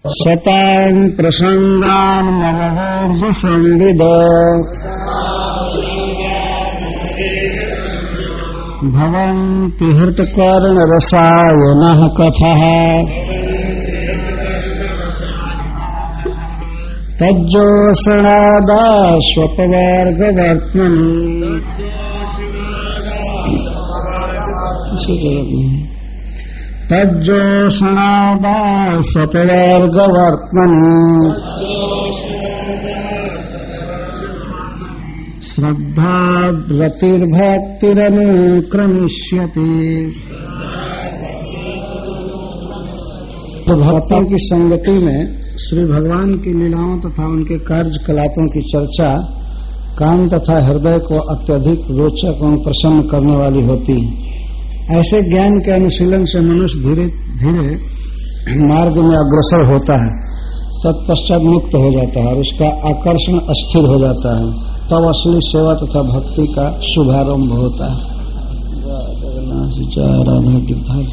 शतान् प्रसंगान् ममोर्जुसंविद भवन्ति हृतकर्णरसायनः कथः तज्जोषणादाश्वपवर्गवर्त्मनि तज्जोषणादाश्वपवर्गवर्त्मनि श्रद्धा रतिर्भक्तिरनुक्रमिष्यति। तो भक्तों की संगति में श्री भगवान की लीलाओं तथा उनके कार्यकलापों की चर्चा कान तथा हृदय को अत्यधिक रोचक और प्रसन्न करने वाली होती है। ऐसे ज्ञान के अनुशीलन से मनुष्य धीरे धीरे मार्ग में अग्रसर होता है, तत्पश्चात मुक्त हो जाता है और उसका आकर्षण अस्थिर हो जाता है। तब असली सेवा तथा भक्ति का शुभारंभ होता है। राधा गिरधारी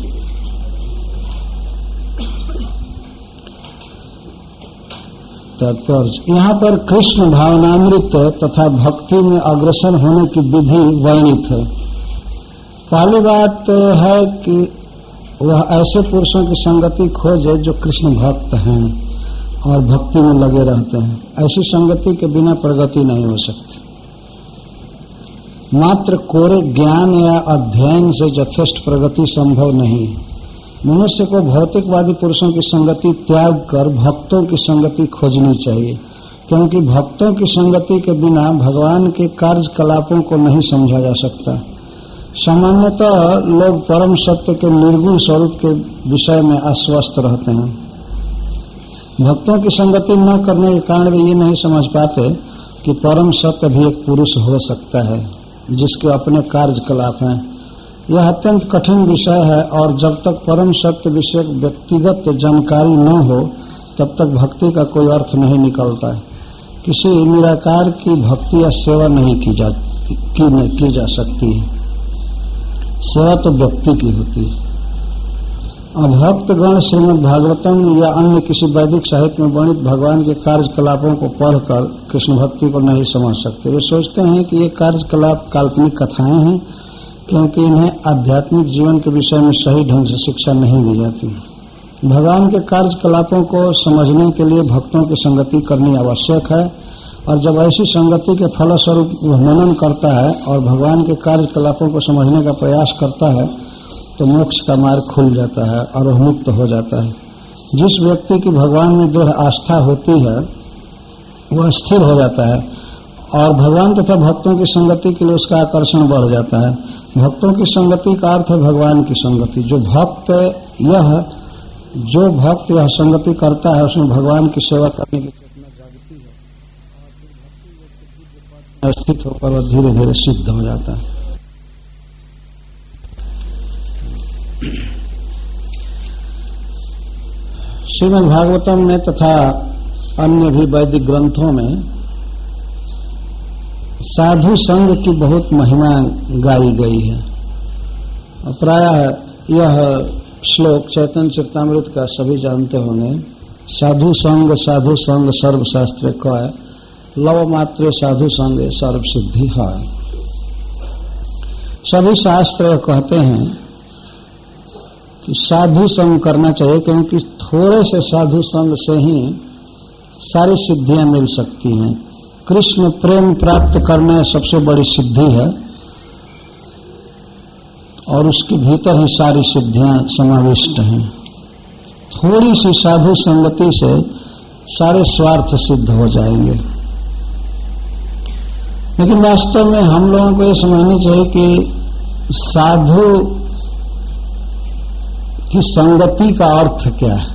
तात्पर्य, यहाँ पर कृष्ण भावनामृत तथा भक्ति में अग्रसर होने की विधि वर्णित है। पहली बात है कि वह ऐसे पुरुषों की संगति खोजे जो कृष्ण भक्त हैं और भक्ति में लगे रहते हैं। ऐसी संगति के बिना प्रगति नहीं हो सकती। मात्र कोरे ज्ञान या अध्ययन से यथेष्ट प्रगति संभव नहीं है। मनुष्य को भौतिकवादी पुरुषों की संगति त्याग कर भक्तों की संगति खोजनी चाहिए, क्योंकि भक्तों की संगति के बिना भगवान के कार्यकलापों को नहीं समझा जा सकता। सामान्यतः लोग परम सत्य के निर्गुण स्वरूप के विषय में आश्वस्त रहते हैं। भक्तों की संगति न करने के कारण वे ये नहीं समझ पाते कि परम सत्य भी एक पुरुष हो सकता है जिसके अपने कार्यकलाप हैं। यह अत्यंत कठिन विषय है और जब तक परम सत्य विषय व्यक्तिगत जानकारी न हो तब तक भक्ति का कोई अर्थ नहीं निकलता है। किसी निराकार की भक्ति या सेवा नहीं की जा सकती है। सेवा तो व्यक्ति की होती है। और भक्तगण श्रीमद् भागवतम या अन्य किसी वैदिक साहित्य में वर्णित भगवान के कार्यकलापों को पढ़कर कृष्ण भक्ति को नहीं समझ सकते। वे सोचते हैं कि ये कार्यकलाप काल्पनिक कथाएं हैं, क्योंकि इन्हें आध्यात्मिक जीवन के विषय में सही ढंग से शिक्षा नहीं दी जाती। भगवान के कार्यकलापों को समझने के लिए भक्तों की संगति करनी आवश्यक है, और जब ऐसी संगति के फलस्वरूप मनन करता है और भगवान के कार्यकलापों को समझने का प्रयास करता है तो मोक्ष का मार्ग खुल जाता है और वह मुक्त हो जाता है। जिस व्यक्ति की भगवान में दृढ़ आस्था होती है वह स्थिर हो जाता है और भगवान तथा भक्तों की संगति के लिए उसका आकर्षण बढ़ जाता है। भक्तों की संगति का अर्थ है भगवान की संगति। जो भक्त यह संगति करता है उसमें भगवान की सेवा करने की चेतना जागती है और स्थित होकर वह धीरे धीरे सिद्ध हो जाता है। श्रीमद् भागवतम में तथा अन्य भी वैदिक ग्रंथों में साधु संघ की बहुत महिमा गाई गई है। प्रायः यह श्लोक चैतन्य चरितामृत का सभी जानते होंगे। साधु संग सर्वशास्त्र कय, लव मात्रे साधु संग सर्व सिद्धि है। सभी शास्त्र कहते हैं कि साधु संग करना चाहिए, क्योंकि थोड़े से साधु संग से ही सारी सिद्धियां मिल सकती हैं। कृष्ण प्रेम प्राप्त करना सबसे बड़ी सिद्धि है और उसके भीतर ही सारी सिद्धियां समाविष्ट हैं। थोड़ी सी साधु संगति से सारे स्वार्थ सिद्ध हो जाएंगे। लेकिन वास्तव में हम लोगों को यह समझना चाहिए कि साधु की संगति का अर्थ क्या है।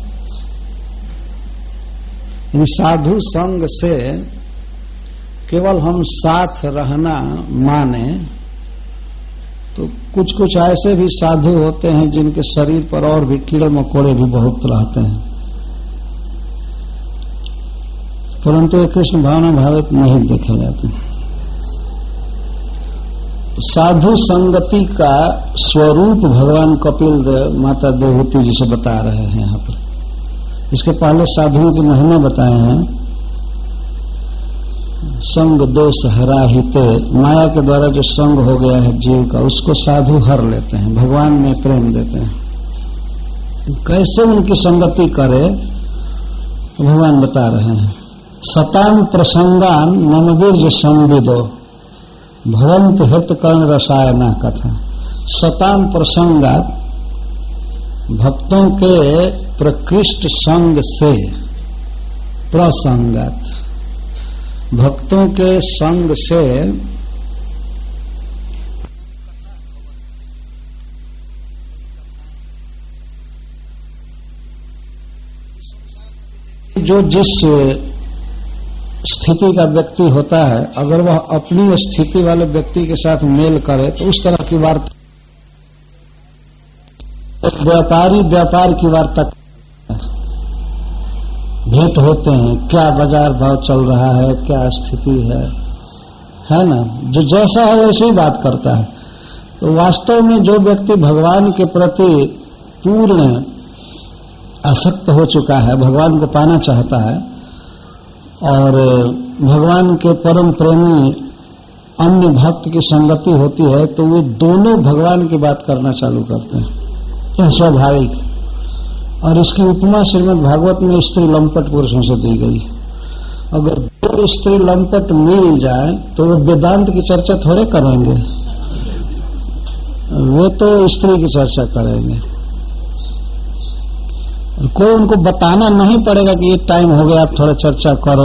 साधु संग से केवल हम साथ रहना माने तो कुछ कुछ ऐसे भी साधु होते हैं जिनके शरीर पर और भी कीड़े मकोड़े भी बहुत रहते हैं, परंतु ये कृष्ण भावना भावित नहीं देखे जाते। साधु संगति का स्वरूप भगवान कपिल देव माता देवहूति जी से बता रहे हैं यहाँ पर इसके पहले साधुओं की महिमा बताए हैं। संग दोष हराहिते, माया के द्वारा जो संग हो गया है जीव का, उसको साधु हर लेते हैं, भगवान में प्रेम देते हैं। कैसे उनकी संगति करे तो भगवान बता रहे हैं। सताम प्रसंगान मनवीर्य संविदो भवंत हित कर्ण रसायना कथा। सताम प्रसंगात, भक्तों के प्रकृष्ट संग से, प्रसंगात, भक्तों के संग से जो जिस स्थिति का व्यक्ति होता है, अगर वह अपनी स्थिति वाले व्यक्ति के साथ मेल करे तो उस तरह की वार्ता, व्यापारी व्यापार की वार्ता, भेंट होते हैं, क्या बाजार भाव चल रहा है, क्या स्थिति है ना, जो जैसा है वैसे ही बात करता है। तो वास्तव में जो व्यक्ति भगवान के प्रति पूर्ण आसक्त हो चुका है, भगवान को पाना चाहता है और भगवान के परम प्रेमी अन्य भक्त की संगति होती है, तो वे दोनों भगवान की बात करना चालू करते हैं। यह स्वाभाविक। और इसकी उपमा श्रीमद् भागवत में स्त्री लंपट पुरुषों से दी गई। अगर दो स्त्री लंपट मिल जाए तो वो वेदांत की चर्चा थोड़े करेंगे, वे तो स्त्री की चर्चा करेंगे। कोई उनको बताना नहीं पड़ेगा कि ये टाइम हो गया, आप थोड़ा चर्चा करो।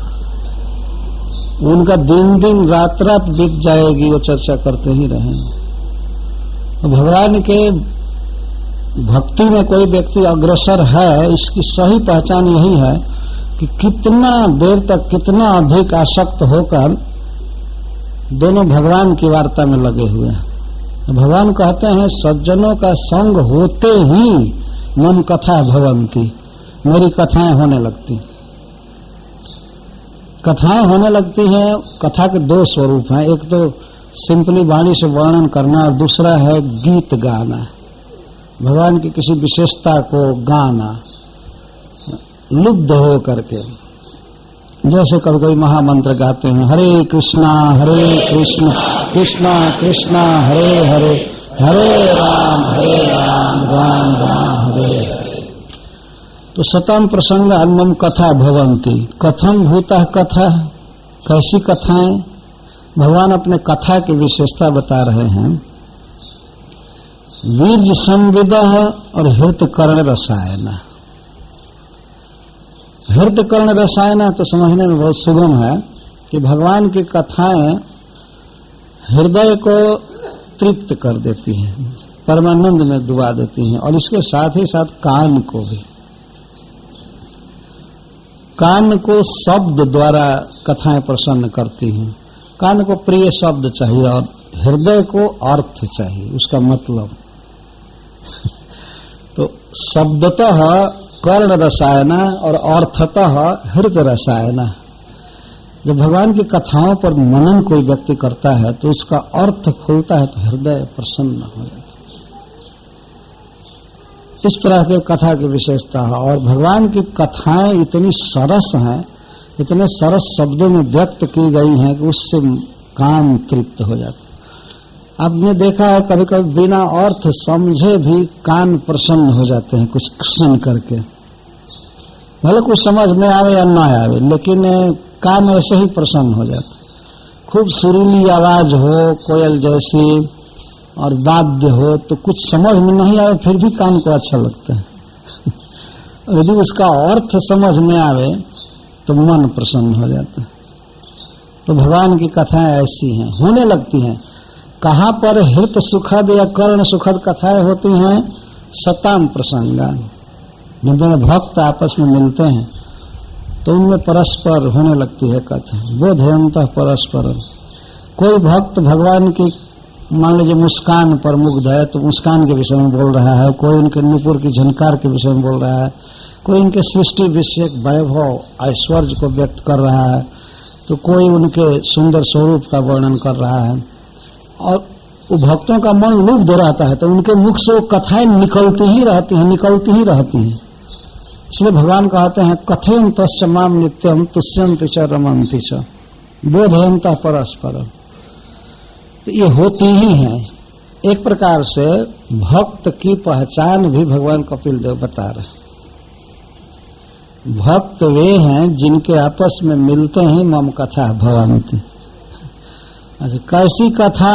उनका दिन दिन रात रात बीत जाएगी, वो चर्चा करते ही रहेंगे। तो भगवान के भक्ति में कोई व्यक्ति अग्रसर है, इसकी सही पहचान यही है कि कितना देर तक, कितना अधिक आसक्त होकर दोनों भगवान की वार्ता में लगे हुए हैं। तो भगवान कहते हैं सज्जनों का संग होते ही मन कथा भवंती, मेरी कथाएं होने लगती। कथाएं होने लगती हैं। कथा के दो स्वरूप हैं, एक तो सिंपली वाणी से वर्णन करना और दूसरा है गीत गाना, भगवान की किसी विशेषता को गाना लुब्ध हो करके। जैसे कभी कोई महामंत्र गाते हैं, हरे कृष्णा कृष्णा कृष्णा हरे हरे, हरे राम राम राम हरे हरे। तो सताम प्रसंग अन्नम कथा भवंती। कथम भूता कथा, कैसी कथाएं? भगवान अपने कथा की विशेषता बता रहे हैं। वीर्य संविद और हृत कर्ण रसायन। हृत कर्ण रसायन तो समझने में बहुत सुगम है कि भगवान की कथाएं हृदय को तृप्त कर देती हैं, परमानंद में डुबा देती हैं, और इसके साथ ही साथ कान को भी। कान को शब्द द्वारा कथाएं प्रसन्न करती हैं। कान को प्रिय शब्द चाहिए और हृदय को अर्थ चाहिए, उसका मतलब। तो शब्दतः कर्ण रसायन और अर्थतः हृत रसायन। जब भगवान की कथाओं पर मनन कोई व्यक्ति करता है तो उसका अर्थ खुलता है, तो हृदय प्रसन्न हो जाता है। इस तरह के कथा की विशेषता है। और भगवान की कथाएं इतनी सरस हैं, इतने सरस शब्दों में व्यक्त की गई हैं कि उससे कान तृप्त हो जाता है। आपने देखा है कभी कभी बिना अर्थ समझे भी कान प्रसन्न हो जाते हैं कुछ सुन करके, भले कुछ समझ में आवे या ना आवे, लेकिन कान ऐसे ही प्रसन्न हो जाता। खूब सुरीली आवाज हो कोयल जैसी और वाद्य हो तो कुछ समझ में नहीं आवे, फिर भी कान को अच्छा लगता है। यदि उसका अर्थ समझ में आवे तो मन प्रसन्न हो जाता है। तो भगवान की कथाएं ऐसी हैं, होने लगती हैं। कहाँ पर हृत सुखद या कर्ण सुखद कथाएं होती हैं? सताम प्रसंगान। जब दोनों भक्त आपस में मिलते हैं तो उनमें परस्पर होने लगती है कथा। बोधयंतः परस्पर। कोई भक्त भगवान की मान लीजिए मुस्कान पर मुग्ध है तो मुस्कान के विषय में बोल रहा है, कोई उनके नुपुर की झनकार के विषय में बोल रहा है, कोई उनके सृष्टि विषयक वैभव ऐश्वर्य को व्यक्त कर रहा है, तो कोई उनके सुंदर स्वरूप का वर्णन कर रहा है। और वो भक्तों का मन लुब्ध रहता है तो उनके मुख से वो कथाएं निकलती ही रहती हैं। इसलिए भगवान कहते हैं कथयंत माम नित्यम तुष्यंत च रमंति च बोधयंत परस्पर। तो ये होती ही है। एक प्रकार से भक्त की पहचान भी भगवान कपिल देव बता रहे। भक्त वे हैं जिनके आपस में मिलते ही मम कथा भवंति। अच्छा, कैसी कथा?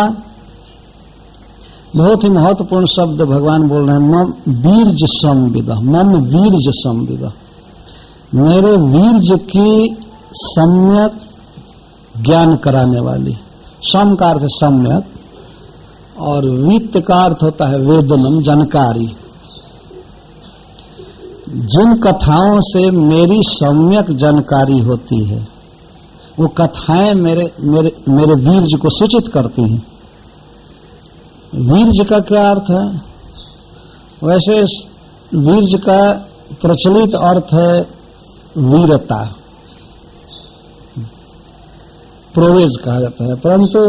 बहुत ही महत्वपूर्ण शब्द भगवान बोल रहे हैं। मम वीर्ज संविद, मम वीर्ज संविद, मेरे वीर्ज की सम्यक ज्ञान कराने वाली। सम का अर्थ सम्यक और वित्त का अर्थ होता है वेदनम, जानकारी। जिन कथाओं से मेरी सम्यक जानकारी होती है वो कथाएं मेरे मेरे मेरे वीर्ज को सूचित करती हैं। वीर्ज का क्या अर्थ है? वैसे वीर्ज का प्रचलित अर्थ है वीरता, प्रोवेज कहा जाता है, परंतु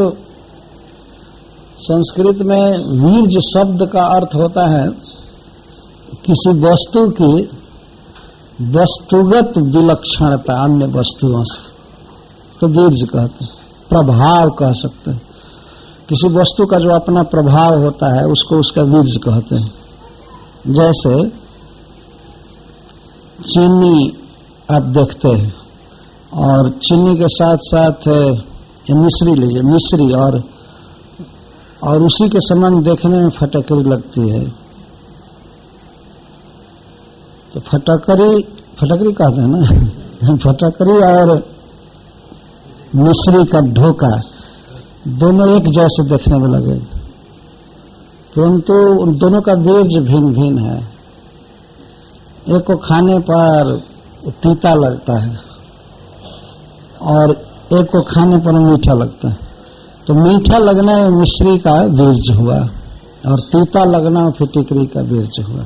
संस्कृत में वीर्ज शब्द का अर्थ होता है किसी वस्तु की वस्तुगत विलक्षणता अन्य वस्तुओं से, तो वीर्ज कहते हैं। प्रभाव कह सकते हैं, किसी वस्तु का जो अपना प्रभाव होता है उसको उसका वीर्ज कहते हैं। जैसे चीनी आप देखते हैं और चीनी के साथ साथ मिश्री लीजिए, मिश्री और उसी के समान देखने में फटकरी लगती है, तो फटकरी कहते हैं ना। फटकरी और मिश्री का ढोका दोनों एक जैसे देखने में लगे, परंतु उन दोनों का वीर्ज भिन्न भिन्न है। एक को खाने पर तीता लगता है और एक को खाने पर मीठा लगता है। तो मीठा लगना मिश्री का वीर्ज हुआ और तीता लगना फिटकरी का वीर्ज हुआ।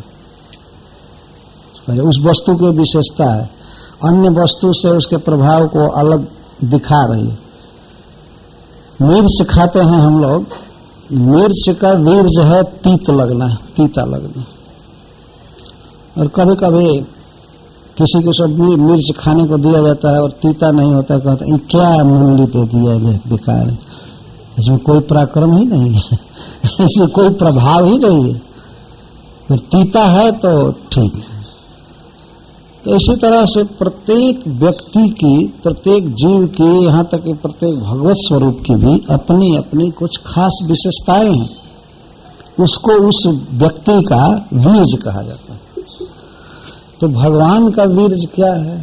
उस वस्तु की विशेषता है, अन्य वस्तु से उसके प्रभाव को अलग दिखा रही है। मिर्च खाते हैं हम लोग, मिर्च का वीर्ज है तीत लगना, तीता लगना। और कभी कभी किसी को सब मिर्च खाने को दिया जाता है और तीता नहीं होता, कहते हैं क्या मूल्य दे दिया है, बेकार है, इसमें कोई पराक्रम ही नहीं है, इसमें कोई प्रभाव ही नहीं है। फिर तीता है तो ठीक है। तो इसी तरह से प्रत्येक व्यक्ति की, प्रत्येक जीव की, यहाँ तक कि प्रत्येक भगवत स्वरूप की भी अपनी अपनी कुछ खास विशेषताएं हैं। उसको उस व्यक्ति का वीर्ज कहा जाता है। तो भगवान का वीर्ज क्या है?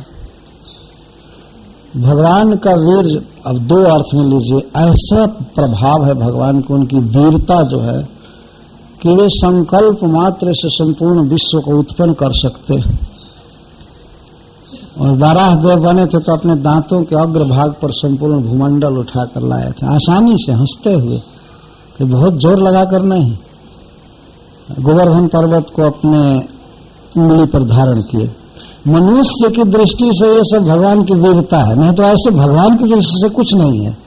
भगवान का वीर्ज अब दो अर्थ में लीजिए। ऐसा प्रभाव है भगवान को, उनकी वीरता जो है कि वे संकल्प मात्र से संपूर्ण विश्व को उत्पन्न कर सकते हैं। और वाराह देव बने थे तो अपने दांतों के अग्रभाग पर संपूर्ण भूमंडल उठाकर लाए थे, आसानी से, हंसते हुए, कि बहुत जोर लगाकर नहीं। गोवर्धन पर्वत को अपने उंगली पर धारण किए। मनुष्य की दृष्टि से ये सब भगवान की वीरता है, नहीं तो ऐसे भगवान की दृष्टि से कुछ नहीं है।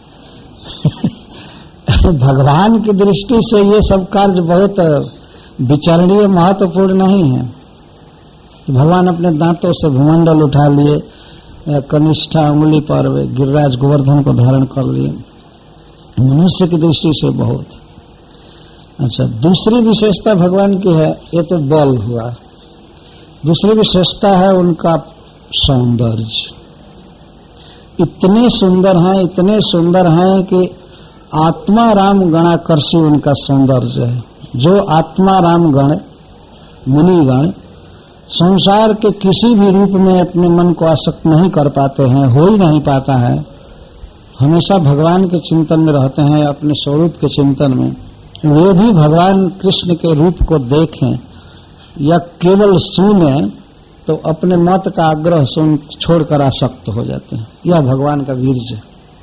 भगवान की दृष्टि से ये सब कार्य बहुत विचारणीय, महत्वपूर्ण नहीं है। तो भगवान अपने दांतों से भूमंडल उठा लिए, कनिष्ठा उंगली पर गिरिराज गोवर्धन को धारण कर लिए। मनुष्य की दृष्टि से बहुत। अच्छा, दूसरी विशेषता भगवान की है, ये तो बल हुआ। दूसरी विशेषता है उनका सौंदर्य। इतने सुंदर हैं, इतने सुंदर हैं कि आत्मा राम गणाकर्षी उनका सौंदर्य है। जो आत्मा राम गण, मुनिगण संसार के किसी भी रूप में अपने मन को आसक्त नहीं कर पाते हैं, हो ही नहीं पाता है, हमेशा भगवान के चिंतन में रहते हैं, अपने स्वरूप के चिंतन में। वे भी भगवान कृष्ण के रूप को देखें या केवल सुने तो अपने मत का आग्रह सुन छोड़कर आसक्त हो जाते हैं। यह भगवान का वीर्य।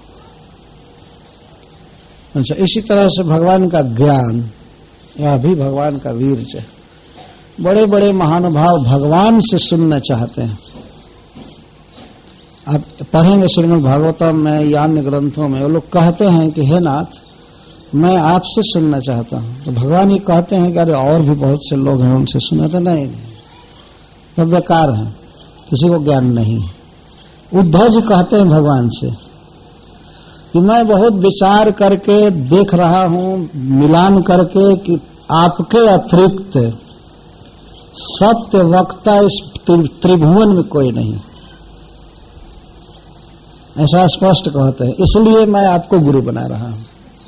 अच्छा, इसी तरह से भगवान का ज्ञान, यह भी भगवान का वीर्य। बड़े बड़े महानुभाव भगवान से सुनना चाहते हैं। आप पढ़ेंगे श्रीमद् भागवतम में या अन्य ग्रंथों में, वो लोग कहते हैं कि हे नाथ, मैं आपसे सुनना चाहता हूं। तो भगवान ये कहते हैं कि अरे और भी बहुत से लोग हैं, उनसे सुना तो नहीं, तो बेकार है। किसी को ज्ञान नहीं है। उद्धव जी कहते हैं भगवान से कि मैं बहुत विचार करके देख रहा हूं, मिलान करके कि आपके अतिरिक्त सत्य वक्ता इस त्रिभुवन में कोई नहीं, ऐसा स्पष्ट कहते हैं। इसलिए मैं आपको गुरु बना रहा हूं।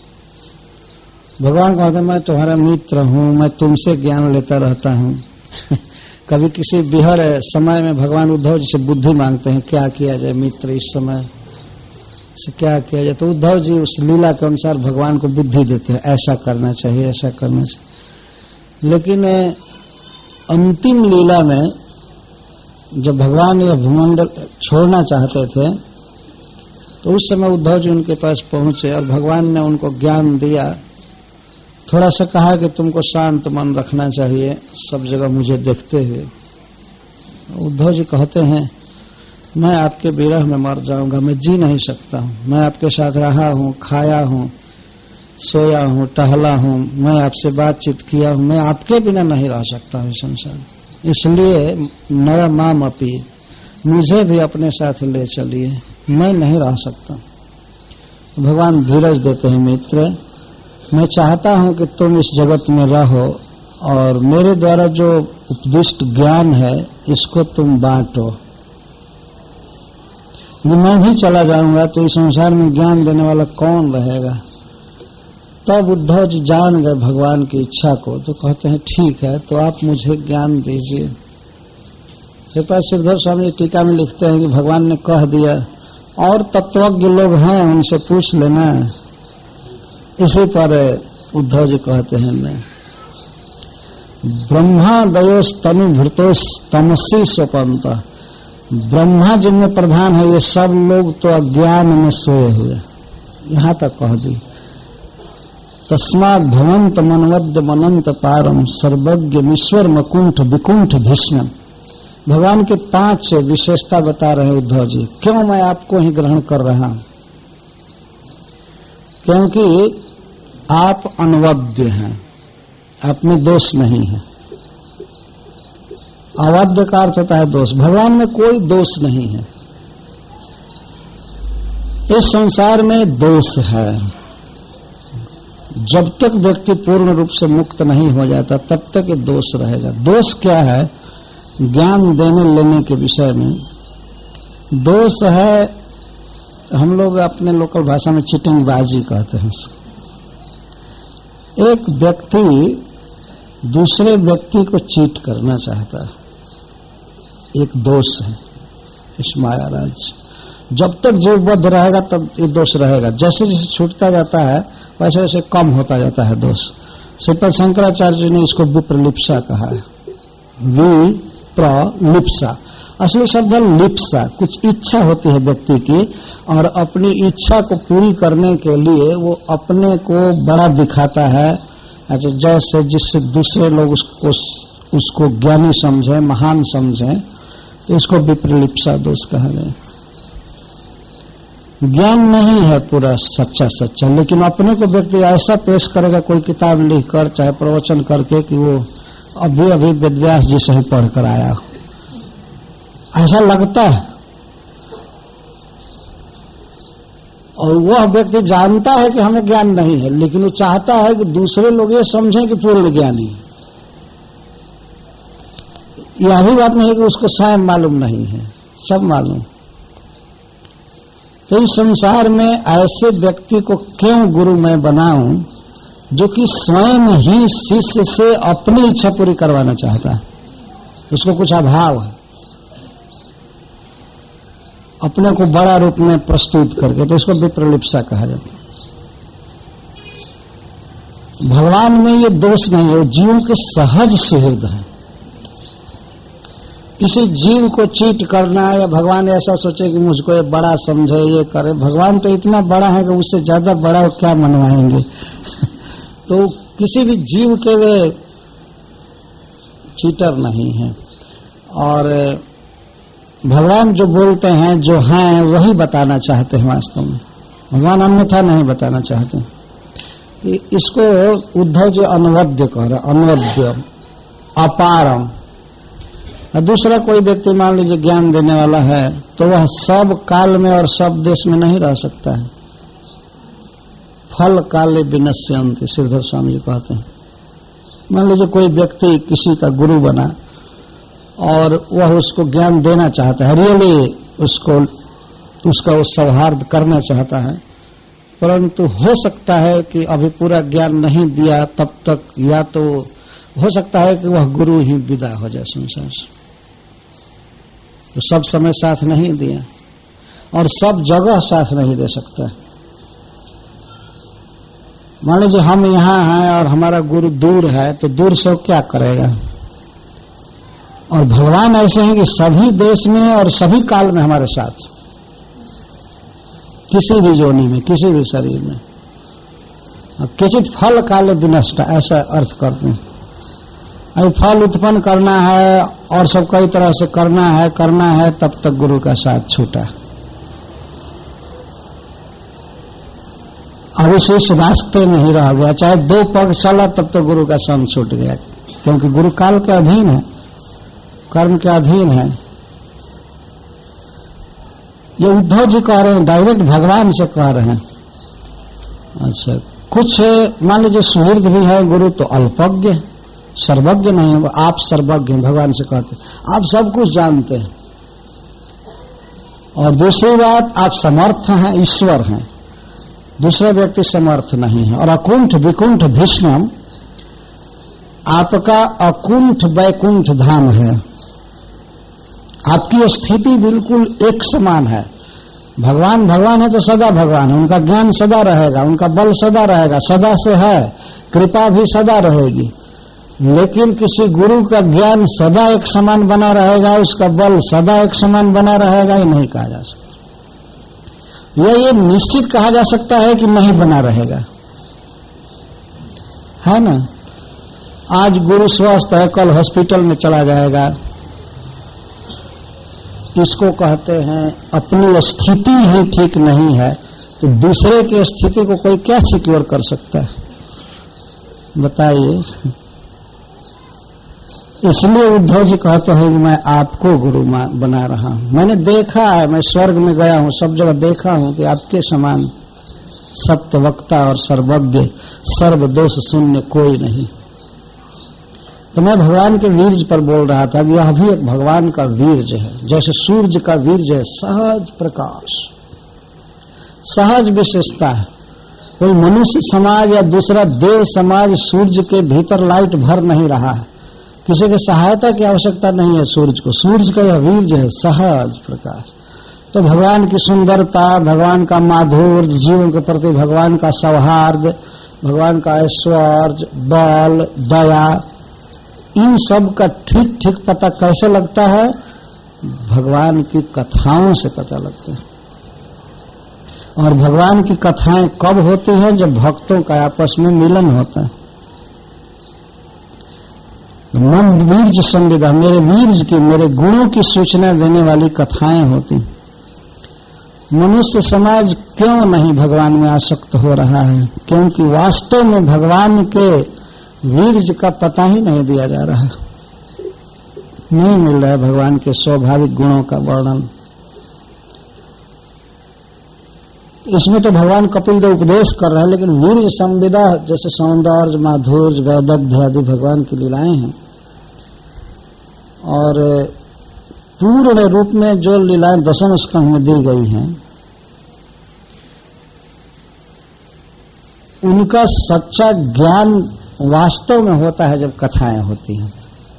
भगवान कहते हैं मैं तुम्हारा मित्र हूं, मैं तुमसे ज्ञान लेता रहता हूं। कभी किसी बिहर समय में भगवान उद्धव जी से बुद्धि मांगते हैं, क्या किया जाए मित्र, इस समय से क्या किया जाए। तो उद्धव जी उस लीला के अनुसार भगवान को बुद्धि देते हैं, ऐसा करना चाहिए, ऐसा करना चाहिए। लेकिन अंतिम लीला में जब भगवान यह भूमंडल छोड़ना चाहते थे तो उस समय उद्धव जी उनके पास पहुंचे और भगवान ने उनको ज्ञान दिया। थोड़ा सा कहा कि तुमको शांत मन रखना चाहिए, सब जगह मुझे देखते हुए। उद्धव जी कहते हैं मैं आपके विरह में मर जाऊंगा, मैं जी नहीं सकता हूं। मैं आपके साथ रहा हूं, खाया हूं, सोया हूं, टहला हूं, मैं आपसे बातचीत किया हूं, मैं आपके बिना नहीं रह सकता हूं संसार। इसलिए नया माम अपी, मुझे भी अपने साथ ले चलिए, मैं नहीं रह सकता। भगवान धीरज देते हैं, मित्र मैं चाहता हूं कि तुम इस जगत में रहो और मेरे द्वारा जो उपदिष्ट ज्ञान है इसको तुम बांटो। मैं भी चला जाऊंगा तो इस संसार में ज्ञान देने वाला कौन रहेगा। तब उद्धव जी जान गए भगवान की इच्छा को, तो कहते हैं ठीक है, तो आप मुझे ज्ञान दीजिए। कृपा श्रीधर स्वामी टीका में लिखते हैं कि भगवान ने कह दिया और तत्वज्ञ लोग हैं उनसे पूछ लेना। इसी पर उद्धव जी कहते हैं न ब्रह्मा दयोस तनु भृतोस तमसी स्वपंत, ब्रह्मा जिनमें प्रधान है ये सब लोग तो अज्ञान में सोए हुए, यहां तक कह दी। तस्मात् भवंत मनवद्य मनंत पारम सर्वज्ञ ईश्वर मकुंठ विकुंठ भीष्म। भगवान के 5 विशेषता बता रहे उद्धव जी। क्यों मैं आपको ही ग्रहण कर रहा हूं? क्योंकि आप अनवद्य हैं, आप में दोष नहीं है। अवद्य का अर्थ होता है दोष, भगवान में कोई दोष नहीं है। इस संसार में दोष है। जब तक व्यक्ति पूर्ण रूप से मुक्त नहीं हो जाता तब तक ये दोष रहेगा। दोष क्या है? ज्ञान देने लेने के विषय में दोष है, हम लोग अपने लोकल भाषा में चिटिंगबाजी कहते हैं उसको। एक व्यक्ति दूसरे व्यक्ति को चीट करना चाहता है, एक दोष है इस माया राज्य। जब तक जीवबद्ध रहेगा तब ये दोष रहेगा, जैसे जैसे छूटता जाता है वैसे वैसे कम होता जाता है दोष। श्रीपद शंकराचार्य जी ने इसको विप्रलिप्सा कहा है, विप्रलिप्सा। असली शब्द लिप्सा, कुछ इच्छा होती है व्यक्ति की और अपनी इच्छा को पूरी करने के लिए वो अपने को बड़ा दिखाता है, जैसे जिससे दूसरे लोग उसको ज्ञानी समझे, महान समझे, तो इसको विप्रलिप्सा दोष कहा गया। ज्ञान नहीं है पूरा सच्चा, लेकिन अपने को व्यक्ति ऐसा पेश करेगा कोई किताब लिखकर चाहे प्रवचन करके कि वो अभी अभी वेदव्यास जी से ही पढ़कर आया, ऐसा लगता है। और वह व्यक्ति जानता है कि हमें ज्ञान नहीं है, लेकिन वो चाहता है कि दूसरे लोग ये समझें कि पूर्ण ज्ञानी। यह भी बात नहीं है कि उसको स्वयं मालूम नहीं है, सब मालूम। तो इस संसार में ऐसे व्यक्ति को क्यों गुरु मैं बनाऊं जो कि स्वयं ही शिष्य से अपनी इच्छा पूरी करवाना चाहता है, उसको कुछ अभाव है, अपने को बड़ा रूप में प्रस्तुत करके, तो इसको विप्रलिप्सा कहा जाता है। भगवान में ये दोष नहीं है, वो जीवों के सहज सुहृद है। किसी जीव को चीट करना या भगवान ऐसा सोचे कि मुझको ये बड़ा समझे, ये करे, भगवान तो इतना बड़ा है कि उससे ज्यादा बड़ा वो क्या मनवाएंगे। तो किसी भी जीव के वे चीटर नहीं है। और भगवान जो बोलते हैं, जो हैं, वही बताना चाहते हैं वास्तव में, भगवान अन्यथा नहीं बताना चाहते। इसको उद्धव जी अनवद्य कह रहे, अनवद्य, अपारम। और दूसरा कोई व्यक्ति मान लीजिए ज्ञान देने वाला है तो वह सब काल में और सब देश में नहीं रह सकता है। फल काले विनश्यन्ति, श्रीधर स्वामी जी कहते हैं। मान लीजिए कोई व्यक्ति किसी का गुरु बना और वह उसको ज्ञान देना चाहता है, रियली उसका वो सौहार्द करना चाहता है, परंतु हो सकता है कि अभी पूरा ज्ञान नहीं दिया तब तक, या तो हो सकता है कि वह गुरु ही विदा हो जाए संसार से। तो सब समय साथ नहीं दिया और सब जगह साथ नहीं दे सकता। मान लीजिए हम यहाँ हैं और हमारा गुरु दूर है, तो दूर से क्या करेगा। और भगवान ऐसे हैं कि सभी देश में और सभी काल में हमारे साथ, किसी भी योनि में, किसी भी शरीर में। अब किंचित फल काले विनष्ट, ऐसा अर्थ करते हैं। अभी फल उत्पन्न करना है और सब कई तरह से करना है, तब तक गुरु का साथ छूटा। अब इस रास्ते में ही रह गया, चाहे 2 पग चला तब तो गुरु का संग छूट गया, क्योंकि गुरु काल के अधीन है, कर्म के अधीन है। ये उद्धव जी कह रहे हैं, डायरेक्ट भगवान से कह रहे हैं। अच्छा, कुछ मान लीजिए सुहृद भी है गुरु, तो अल्पज्ञ, सर्वज्ञ नहीं है, आप सर्वज्ञ भगवान से कहते, आप सब कुछ जानते हैं। और दूसरी बात, आप समर्थ हैं, ईश्वर हैं, दूसरा व्यक्ति समर्थ नहीं है। और अकुंठ विकुंठ भीष्मम, आपका अकुंठ वैकुंठ धाम है, आपकी स्थिति बिल्कुल एक समान है। भगवान भगवान है तो सदा भगवान है, उनका ज्ञान सदा रहेगा, उनका बल सदा रहेगा, सदा से है, कृपा भी सदा रहेगी। लेकिन किसी गुरु का ज्ञान सदा एक समान बना रहेगा, उसका बल सदा एक समान बना रहेगा, ये नहीं कहा जा सकता। ये निश्चित कहा जा सकता है कि नहीं बना रहेगा, है ना। आज गुरु स्वस्थ है, कल हॉस्पिटल में चला जाएगा। इसको कहते हैं अपनी स्थिति ही ठीक नहीं है, तो दूसरे की स्थिति को कोई क्या सिक्योर कर सकता है, बताइए। इसलिए उद्धव जी कहते हैं कि मैं आपको गुरु बना रहा हूं। मैंने देखा है, मैं स्वर्ग में गया हूं, सब जगह देखा हूं कि आपके समान सत्यवक्ता और सर्वज्ञ, सर्वदोष शून्य कोई नहीं। तो मैं भगवान के वीर्य पर बोल रहा था कि यह भी एक भगवान का वीर्य है, जैसे सूर्य का वीर्य है, सहज प्रकाश, सहज विशेषता है। कोई मनुष्य समाज या दूसरा देव समाज सूर्य के भीतर लाइट भर नहीं रहा है, किसी की सहायता की आवश्यकता नहीं है सूर्य को। सूर्य का यह वीर्य है, सहज प्रकाश। तो भगवान की सुंदरता, भगवान का माधुर्य, जीवन के प्रति भगवान का सौहार्द, भगवान का ऐश्वर्य, बल, दया, इन सब का ठीक ठीक पता कैसे लगता है? भगवान की कथाओं से पता लगता है। और भगवान की कथाएं कब होती हैं? जब भक्तों का आपस में मिलन होता है। मन वीर्य संविदा, मेरे वीर्य की, मेरे गुणों की सूचना देने वाली कथाएं होती। मनुष्य समाज क्यों नहीं भगवान में आसक्त हो रहा है? क्योंकि वास्तव में भगवान के वीर्य का पता ही नहीं दिया जा रहा, नहीं मिल रहा है भगवान के स्वाभाविक गुणों का वर्णन। इसमें तो भगवान कपिल देव उपदेश कर रहे हैं, लेकिन वीर्य संविदा जैसे सौंदर्य, माधुर्य, वैदग्ध्य आदि भगवान की लीलाएं हैं। और पूर्ण रूप में जो लीलाएं दशम स्कंध में दी गई हैं, उनका सच्चा ज्ञान वास्तव में होता है जब कथाएं होती हैं,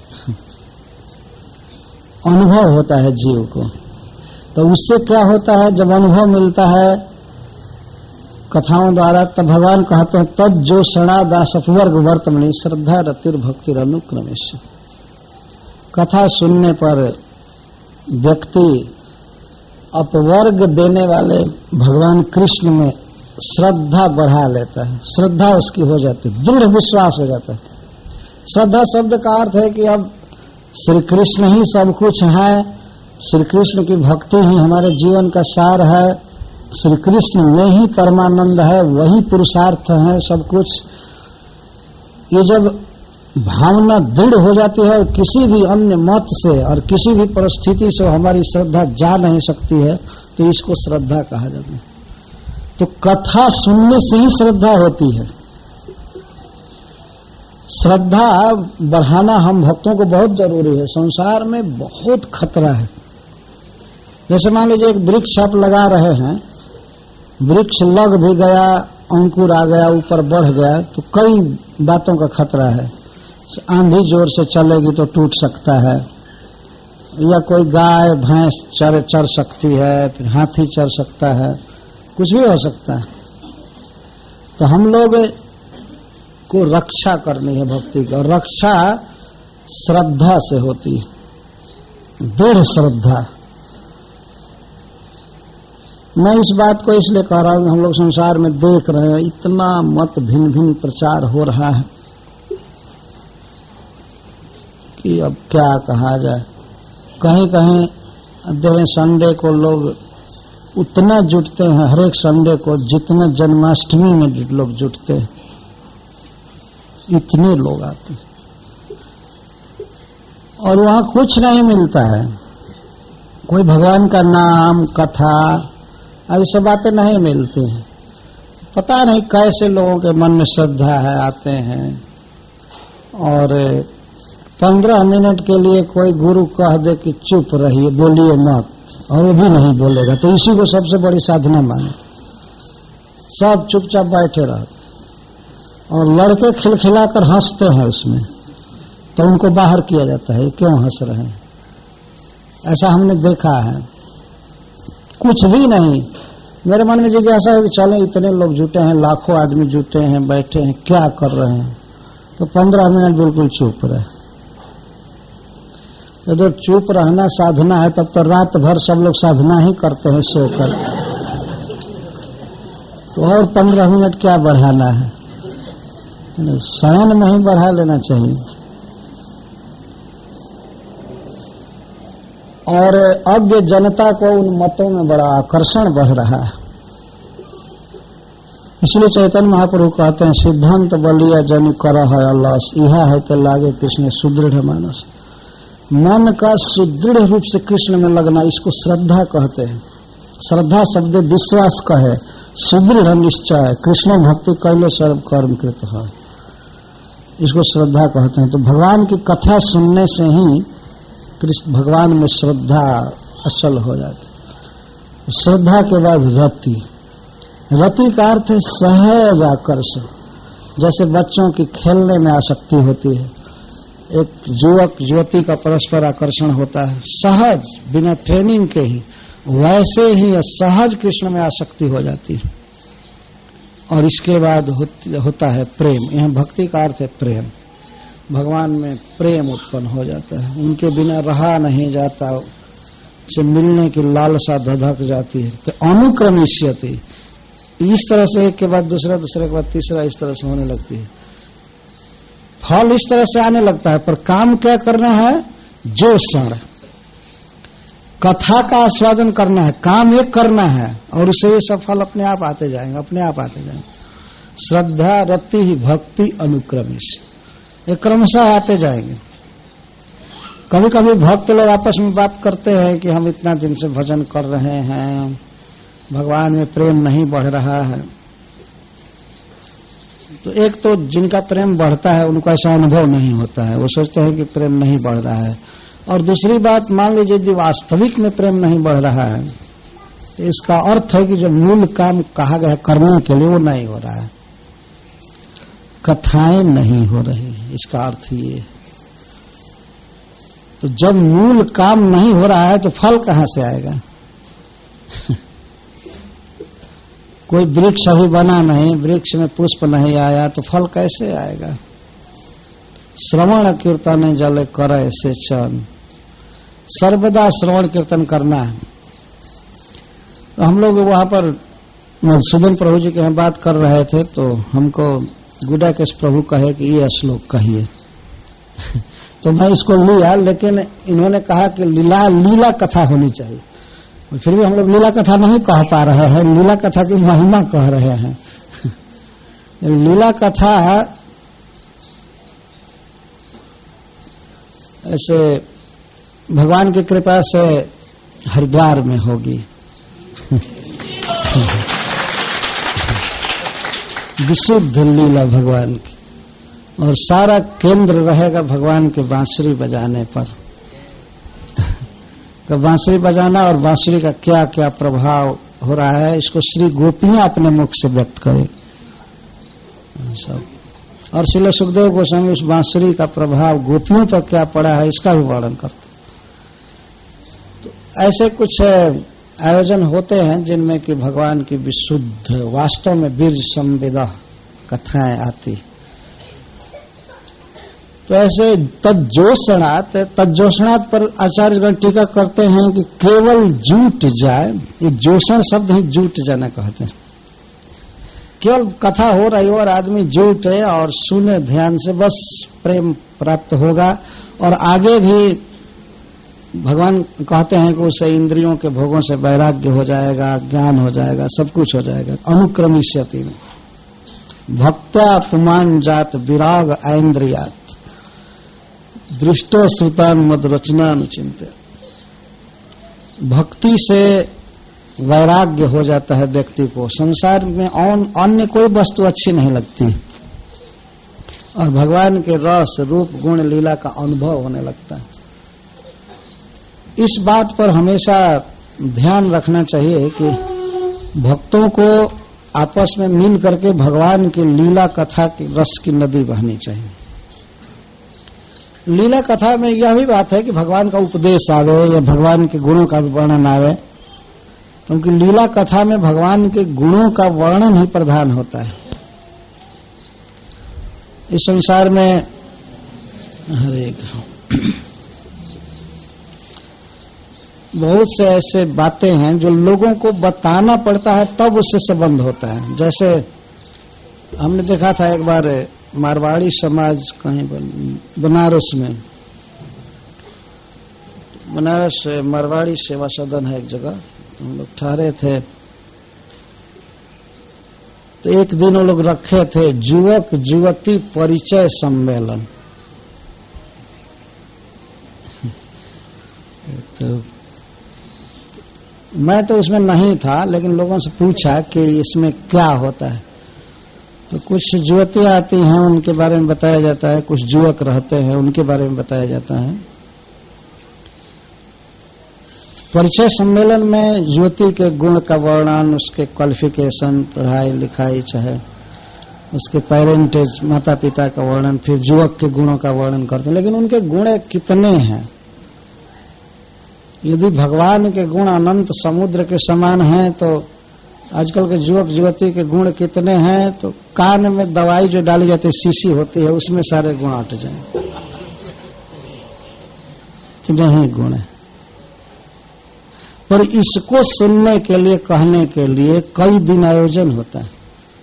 अनुभव होता है जीव को। तो उससे क्या होता है? जब अनुभव मिलता है कथाओं द्वारा, तब भगवान कहते हैं तद जो शरणा दास अपवर्ग वर्तमनि श्रद्धा रतिर भक्ति अनुक्रमेश। कथा सुनने पर व्यक्ति अपवर्ग देने वाले भगवान कृष्ण में श्रद्धा बढ़ा लेता है, श्रद्धा उसकी हो जाती है, दृढ़ विश्वास हो जाता है। श्रद्धा शब्द का अर्थ है कि अब श्री कृष्ण ही सब कुछ है, श्री कृष्ण की भक्ति ही हमारे जीवन का सार है, श्री कृष्ण में ही परमानंद है, वही पुरुषार्थ है सब कुछ। ये जब भावना दृढ़ हो जाती है और किसी भी अन्य मत से और किसी भी परिस्थिति से हमारी श्रद्धा जा नहीं सकती है, तो इसको श्रद्धा कहा जाता है। तो कथा सुनने से ही श्रद्धा होती है। श्रद्धा बढ़ाना हम भक्तों को बहुत जरूरी है। संसार में बहुत खतरा है। जैसे मान लीजिए एक वृक्ष आप लगा रहे हैं, वृक्ष लग भी गया, अंकुर आ गया, ऊपर बढ़ गया, तो कई बातों का खतरा है। आंधी जोर से चलेगी तो टूट सकता है, या कोई गाय भैंस चर सकती है, फिर हाथी चर सकता है, कुछ भी हो सकता है। तो हम लोग को रक्षा करनी है भक्ति की, और रक्षा श्रद्धा से होती है, दृढ़ श्रद्धा। मैं इस बात को इसलिए कह रहा हूं कि हम लोग संसार में देख रहे हैं इतना मत भिन्न भिन्न प्रचार हो रहा है कि अब क्या कहा जाए। कहीं कहीं देखें संडे को लोग उतना जुटते हैं, हर एक संडे को जितना जन्माष्टमी में लोग जुटते हैं, इतने लोग आते हैं और वहां कुछ नहीं मिलता है। कोई भगवान का नाम, कथा, ऐसी बातें नहीं मिलती हैं। पता नहीं कैसे लोगों के मन में श्रद्धा है, आते हैं और 15 मिनट के लिए कोई गुरु कह दे कि चुप रहिए, बोलिए मत, और वो भी नहीं बोलेगा, तो इसी को सबसे बड़ी साधना माने। सब चुपचाप बैठे रहते और लड़के खिलखिलाकर हंसते हैं उसमें, तो उनको बाहर किया जाता है, क्यों हंस रहे हैं। ऐसा हमने देखा है। कुछ भी नहीं। मेरे मन में जिज्ञासा है कि चलो इतने लोग जुटे हैं, लाखों आदमी जुटे हैं, बैठे हैं, क्या कर रहे हैं। तो 15 मिनट बिल्कुल चुप रहे। तो चुप रहना साधना है, तब तो रात भर सब लोग साधना ही करते हैं सोकर। तो और 15 मिनट क्या बढ़ाना है, शयन में ही बढ़ा लेना चाहिए। और अज्ञ जनता को उन मतों में बड़ा आकर्षण बढ़ रहा है। इसलिए चैतन्य महाप्रभु कहते हैं, सिद्धांत बलिया जन कर है अलस, यह है कि लागे कृष्ण सुदृढ़ मानस। मन का सुदृढ़ रूप से कृष्ण में लगना, इसको श्रद्धा कहते हैं। श्रद्धा शब्द विश्वास कहे, सुदृढ़ निश्चय, कृष्ण भक्ति कैले सर्व कर्म कृत है, इसको श्रद्धा कहते हैं। तो भगवान की कथा सुनने से ही कृष्ण भगवान में श्रद्धा अचल हो जाती। श्रद्धा के बाद रति। रति का अर्थ है सहज आकर्षण। जैसे बच्चों की खेलने में आसक्ति होती है, एक युवक युवती का परस्पर आकर्षण होता है सहज, बिना ट्रेनिंग के ही, वैसे ही सहज कृष्ण में आसक्ति हो जाती है। और इसके बाद होता है प्रेम। यह भक्ति का अर्थ है प्रेम। भगवान में प्रेम उत्पन्न हो जाता है, उनके बिना रहा नहीं जाता, से मिलने की लालसा धधक जाती है। तो अनुक्रमिष्यति, इस तरह से एक के बाद दूसरा, दूसरे के बाद तीसरा, इस तरह से होने लगती है। फल इस तरह से आने लगता है, पर काम क्या करना है, जो क्षण कथा का आस्वादन करना है, काम एक करना है, और उसे ये सब फल अपने आप आते जाएंगे, अपने आप आते जाएंगे। श्रद्धा, रति, भक्ति, अनुक्रमिश, ये क्रमशः आते जाएंगे। कभी कभी भक्त लोग आपस में बात करते हैं कि हम इतना दिन से भजन कर रहे हैं, भगवान में प्रेम नहीं बढ़ रहा है। तो एक तो जिनका प्रेम बढ़ता है उनको ऐसा अनुभव नहीं होता है, वो सोचते हैं कि प्रेम नहीं बढ़ रहा है। और दूसरी बात, मान लीजिए यदि वास्तविक में प्रेम नहीं बढ़ रहा है, तो इसका अर्थ है कि जो मूल काम कहा गया करने के लिए वो नहीं हो रहा है, कथाएं नहीं हो रही, इसका अर्थ ये है। तो जब मूल काम नहीं हो रहा है तो फल कहां से आएगा? कोई वृक्ष अभी बना नहीं, वृक्ष में पुष्प नहीं आया, तो फल कैसे आएगा? श्रवण कीर्तन जल करे से चन, सर्वदा श्रवण कीर्तन करना है। तो हम लोग वहां पर मधुसूदन प्रभु जी के यहाँ बात कर रहे थे, तो हमको गुडाकेश प्रभु कहे कि ये श्लोक कहिए। तो मैं इसको लिया, लेकिन इन्होंने कहा कि लीला कथा होनी चाहिए। फिर भी हम लोग लीला कथा नहीं कह पा रहे हैं, लीला कथा की महिमा कह रहे हैं। लीला कथा ऐसे भगवान की कृपा से हरिद्वार में होगी। विशुद्ध लीला भगवान की, और सारा केंद्र रहेगा भगवान के बांसुरी बजाने पर। तो बांसुरी बजाना और बांसुरी का क्या क्या प्रभाव हो रहा है, इसको श्री गोपियां अपने मुख से व्यक्त करें सब। और श्रील सुखदेव गोस्वामी उस बांसुरी का प्रभाव गोपियों पर क्या पड़ा है इसका भी वर्णन करते। तो ऐसे कुछ आयोजन होते हैं जिनमें कि भगवान की विशुद्ध वास्तव में बीज संविदा कथाएं आती। तो ऐसे तज्जोषणात् पर आचार्यगण टीका करते हैं कि केवल जुट जाए, ये जोषण शब्द ही जुट जाना कहते हैं। केवल कथा हो रही हो और आदमी जुटे और सुने ध्यान से, बस प्रेम प्राप्त होगा। और आगे भी भगवान कहते हैं कि उसे इंद्रियों के भोगों से वैराग्य हो जाएगा, ज्ञान हो जाएगा, सब कुछ हो जाएगा। अनुक्रमिष्यति में भक्त्या पुमान जात विराग ऐन्द्रियात दृष्टो श्रुतान मद रचना अनुचिंत्य। भक्ति से वैराग्य हो जाता है व्यक्ति को, संसार में अन्य कोई वस्तु अच्छी नहीं लगती और भगवान के रस रूप गुण लीला का अनुभव होने लगता है। इस बात पर हमेशा ध्यान रखना चाहिए कि भक्तों को आपस में मिल करके भगवान की लीला कथा की रस की नदी बहनी चाहिए। लीला कथा में यह भी बात है कि भगवान का उपदेश आवे या भगवान के गुणों का भी वर्णन आवे, क्योंकि लीला कथा में भगवान के गुणों का वर्णन ही प्रधान होता है। इस संसार में हरे बहुत से ऐसे बातें हैं जो लोगों को बताना पड़ता है तब उससे संबंध होता है। जैसे हमने देखा था एक बार मारवाड़ी समाज कहीं बनारस में, बनारस मारवाड़ी सेवा सदन है एक जगह, हम लोग ठहरे थे। तो एक दिन वो लोग रखे थे युवक युवती परिचय सम्मेलन। तो मैं तो उसमें नहीं था, लेकिन लोगों से पूछा कि इसमें क्या होता है। तो कुछ युवतियां आती हैं उनके बारे में बताया जाता है, कुछ युवक रहते हैं उनके बारे में बताया जाता है। परिचय सम्मेलन में युवती के गुण का वर्णन, उसके क्वालिफिकेशन, पढ़ाई लिखाई, चाहे उसके पेरेंटेज माता पिता का वर्णन, फिर युवक के गुणों का वर्णन करते हैं। लेकिन उनके गुण कितने हैं? यदि भगवान के गुण अनंत समुद्र के समान हैं तो आजकल के युवक युवती के गुण कितने हैं? तो कान में दवाई जो डाली जाती है, शीशी होती है, उसमें सारे गुण हट जाए, इतने ही गुण है। पर इसको सुनने के लिए, कहने के लिए कई दिन आयोजन होता है।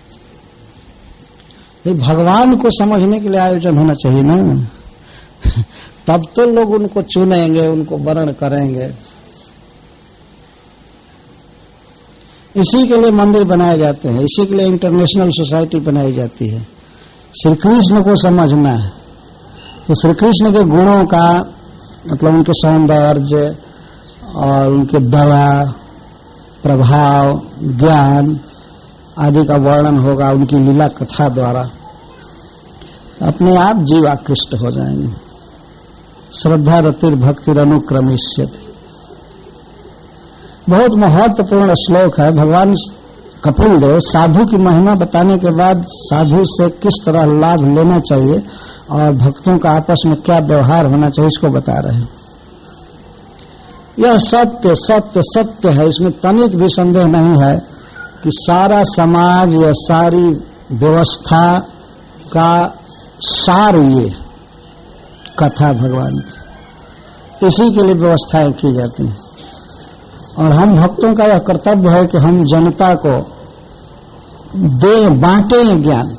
भगवान को समझने के लिए आयोजन होना चाहिए ना, तब तो लोग उनको चुनेंगे, उनको वर्ण करेंगे। इसी के लिए मंदिर बनाए जाते हैं, इसी के लिए इंटरनेशनल सोसाइटी बनाई जाती है। श्री कृष्ण को समझना है तो श्री कृष्ण के गुणों का मतलब उनके सौंदर्य और उनके दया, प्रभाव, ज्ञान आदि का वर्णन होगा उनकी लीला कथा द्वारा। अपने आप जीव आकृष्ट हो जाएंगे। श्रद्धा रतिर भक्तिर अनुक्रमिष्यति, बहुत महत्वपूर्ण श्लोक है। भगवान कपिल देव साधु की महिमा बताने के बाद साधु से किस तरह लाभ लेना चाहिए और भक्तों का आपस में क्या व्यवहार होना चाहिए इसको बता रहे हैं। यह सत्य सत्य सत्य है, इसमें तनिक भी संदेह नहीं है कि सारा समाज या सारी व्यवस्था का सार ये कथा भगवान की, इसी के लिए व्यवस्थाएं की जाती हैं। और हम भक्तों का यह कर्तव्य है कि हम जनता को बांटें ज्ञान।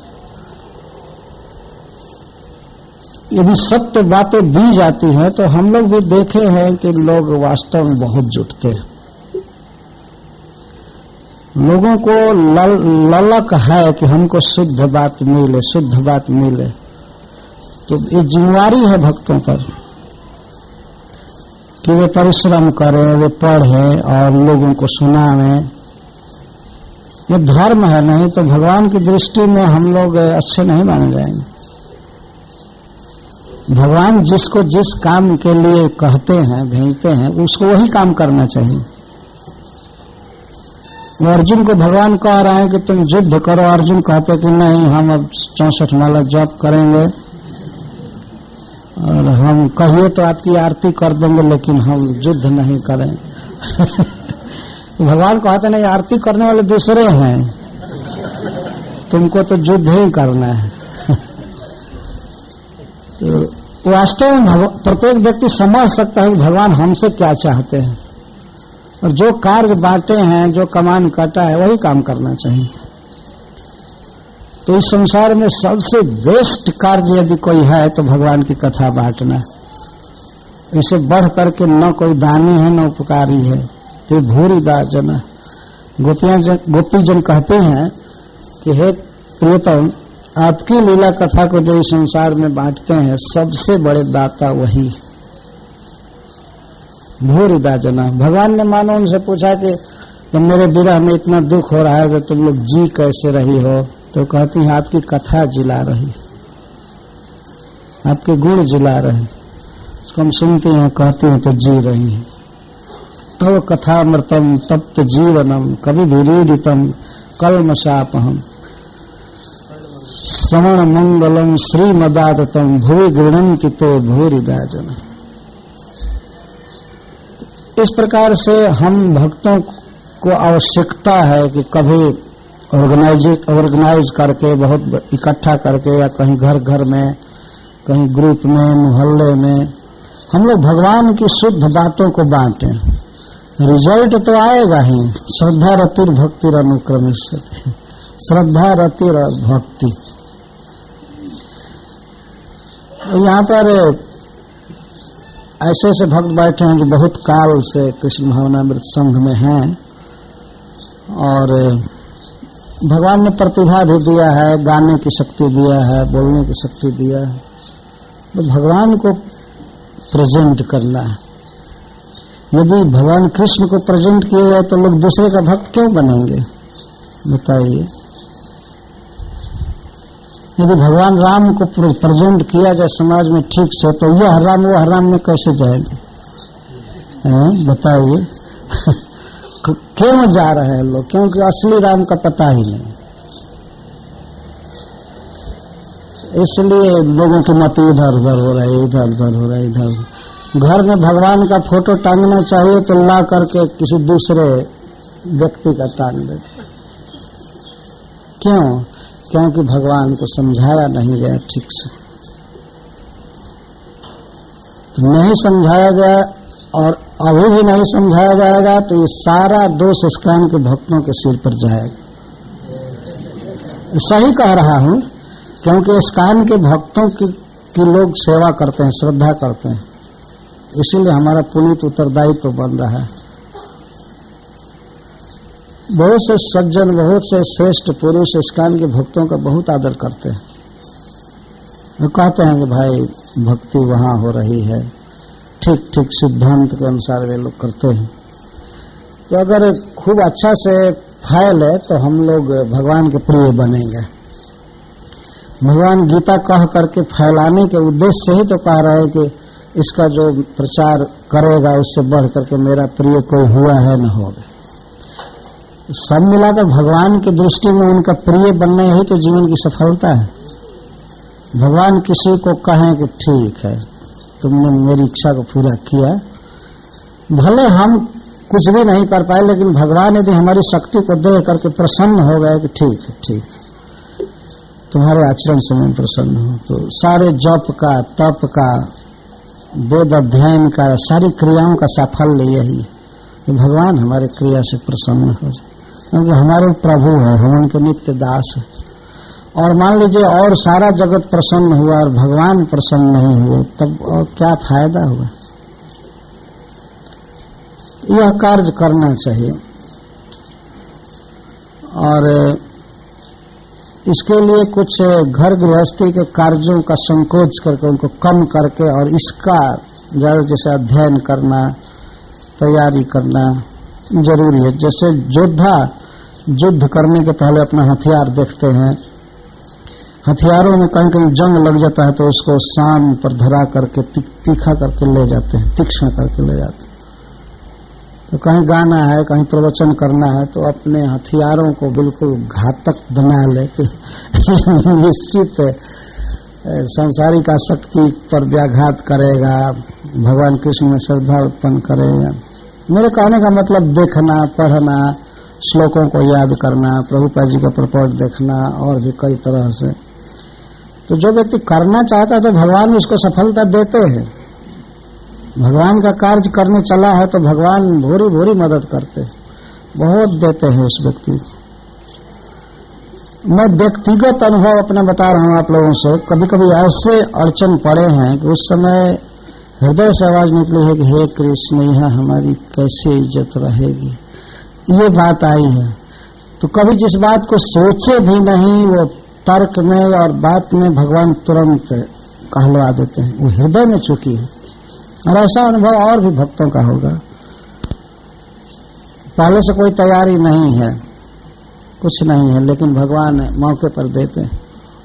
यदि सत्य बातें दी जाती हैं तो हम लोग भी देखे हैं कि लोग वास्तव में बहुत जुटते हैं। लोगों को ललक है कि हमको शुद्ध बात मिले, शुद्ध बात मिले। तो ये जिम्मेवारी है भक्तों पर कि वे परिश्रम करें, वे पढ़ें और लोगों को सुनावें। ये धर्म है, नहीं तो भगवान की दृष्टि में हम लोग अच्छे नहीं माने जाएंगे। भगवान जिसको जिस काम के लिए कहते हैं, भेजते हैं, उसको वही काम करना चाहिए। अर्जुन को भगवान कह रहे हैं कि तुम युद्ध करो, अर्जुन कहते कि नहीं, हम अब 64 माला जप करेंगे और हम कहिए तो आपकी आरती कर देंगे, लेकिन हम युद्ध नहीं करें। भगवान कहते नहीं, आरती करने वाले दूसरे हैं, तुमको तो युद्ध ही करना है। तो वास्तव में प्रत्येक व्यक्ति समझ सकता है कि भगवान हमसे क्या चाहते हैं, और जो कार्य बांटे हैं, जो कमान काटा है, वही काम करना चाहिए। तो इस संसार में सबसे बेस्ट कार्य यदि कोई है तो भगवान की कथा बांटना। इसे बढ़ करके न कोई दानी है न उपकारी है। तो भूरी दाजन, गोपीजन कहते हैं कि हे प्रियतम, आपकी लीला कथा को जो इस संसार में बांटते हैं, सबसे बड़े दाता वही। भूरी दाजना, भगवान ने मानो उनसे पूछा कि जब मेरे विरह में इतना दुख हो रहा है तो तुम लोग जी कैसे रही हो? तो कहती है आपकी कथा जिला रही, आपके गुण जिला रहे, उसको हम सुनते हैं, कहते हैं तो जी रही है। तव कथामृतम तप्त जीवनम कवि विरीडितम कलमशापहम श्रवण मंगलम श्रीमदातम भूवि गृणंति ते भूरि दाजन। इस प्रकार से हम भक्तों को आवश्यकता है कि कभी ऑर्गेनाइज करके, बहुत इकट्ठा करके, या कहीं घर घर में, कहीं ग्रुप में, मोहल्ले में, हम लोग भगवान की शुद्ध बातों को बांटें। रिजल्ट तो आएगा ही। श्रद्धा रतिर भक्ति अनुक्रमिष्यति, श्रद्धा रतिर भक्ति। यहाँ पर ऐसे ऐसे भक्त बैठे हैं जो बहुत काल से कृष्ण भावनामृत संघ में हैं, और भगवान ने प्रतिभा भी दिया है, गाने की शक्ति दिया है, बोलने की शक्ति दिया है। तो भगवान को प्रेजेंट करना है। यदि भगवान कृष्ण को प्रेजेंट किए गए तो लोग दूसरे का भक्त क्यों बनेंगे, बताइए? यदि भगवान राम को प्रेजेंट किया जाए समाज में ठीक से, तो यह राम वो राम में कैसे जाएंगे, बताइए? क्यों जा रहे हैं लोग? क्योंकि असली राम का पता ही नहीं, इसलिए लोगों की मत इधर उधर हो रही, इधर उधर हो रहा है, इधर। घर में भगवान का फोटो टांगना चाहिए तो ला करके किसी दूसरे व्यक्ति का टांग देते। क्यों? क्योंकि भगवान को समझाया नहीं गया ठीक से। तो नहीं समझाया गया और अभी भी नहीं समझाया जाएगा तो ये सारा दोष इस्कान के भक्तों के सिर पर जाएगा। सही कह रहा हूं, क्योंकि इस्कान के भक्तों की लोग सेवा करते हैं, श्रद्धा करते हैं, इसीलिए हमारा पुनीत उत्तरदायित्व तो बन रहा है। बहुत से सज्जन, बहुत से श्रेष्ठ पुरुष इस्कान के भक्तों का बहुत आदर करते हैं। वो कहते हैं कि भाई भक्ति वहां हो रही है, ठीक ठीक सिद्धांत के अनुसार वे लोग करते हैं। तो अगर खूब अच्छा से फैले तो हम लोग भगवान के प्रिय बनेंगे। भगवान गीता कह करके फैलाने के उद्देश्य से ही तो कह रहे हैं कि इसका जो प्रचार करेगा उससे बढ़ करके मेरा प्रिय कोई हुआ है न होगा। सब मिलाकर भगवान की दृष्टि में उनका प्रिय बनना ही तो जीवन की सफलता है। भगवान किसी को कहें कि ठीक है तुमने मेरी इच्छा को पूरा किया, भले हम कुछ भी नहीं कर पाए, लेकिन भगवान यदि हमारी शक्ति को देख करके प्रसन्न हो गए कि ठीक है, ठीक तुम्हारे आचरण से मैं प्रसन्न हूं, तो सारे जप का, तप का, वेद अध्ययन का, सारी क्रियाओं का साफल्य यही है कि भगवान हमारे क्रिया से प्रसन्न हो जाए, क्योंकि हमारे प्रभु है, हम उनके नित्य दास है। और मान लीजिए और सारा जगत प्रसन्न हुआ और भगवान प्रसन्न नहीं हुए, तब और क्या फायदा हुआ? यह कार्य करना चाहिए। और इसके लिए कुछ घर गृहस्थी के कार्यों का संकोच करके, उनको कम करके और इसका ज़्यादा जैसे अध्ययन करना, तैयारी करना जरूरी है। जैसे योद्धा युद्ध करने के पहले अपना हथियार देखते हैं, हथियारों में कहीं कहीं जंग लग जाता है तो उसको शान पर धरा करके तीखा करके ले जाते हैं, तीक्ष्ण करके ले जाते हैं। तो कहीं गाना है, कहीं प्रवचन करना है तो अपने हथियारों को बिल्कुल घातक बना ले कि निश्चित संसारिक आसक्ति पर व्याघात करेगा, भगवान कृष्ण में श्रद्धा उत्पन्न करेगा। मेरे कहने का मतलब देखना, पढ़ना, श्लोकों को याद करना, प्रभुपाद जी का प्रपट देखना और भी कई तरह से। तो जो व्यक्ति करना चाहता है तो भगवान उसको सफलता देते हैं। भगवान का कार्य करने चला है तो भगवान भूरी भूरी मदद करते, बहुत देते हैं उस व्यक्ति को। मैं व्यक्तिगत अनुभव अपना बता रहा हूं आप लोगों से। कभी कभी ऐसे अड़चन पड़े हैं कि उस समय हृदय से आवाज निकली है कि हे कृष्ण, यहां हमारी कैसे इज्जत रहेगी, ये बात आई है। तो कभी जिस बात को सोचे भी नहीं वो तर्क में और बात में भगवान तुरंत कहलवा देते हैं, वो हृदय में चुकी है। और ऐसा अनुभव और भी भक्तों का होगा। पहले से कोई तैयारी नहीं है, कुछ नहीं है, लेकिन भगवान मौके पर देते हैं,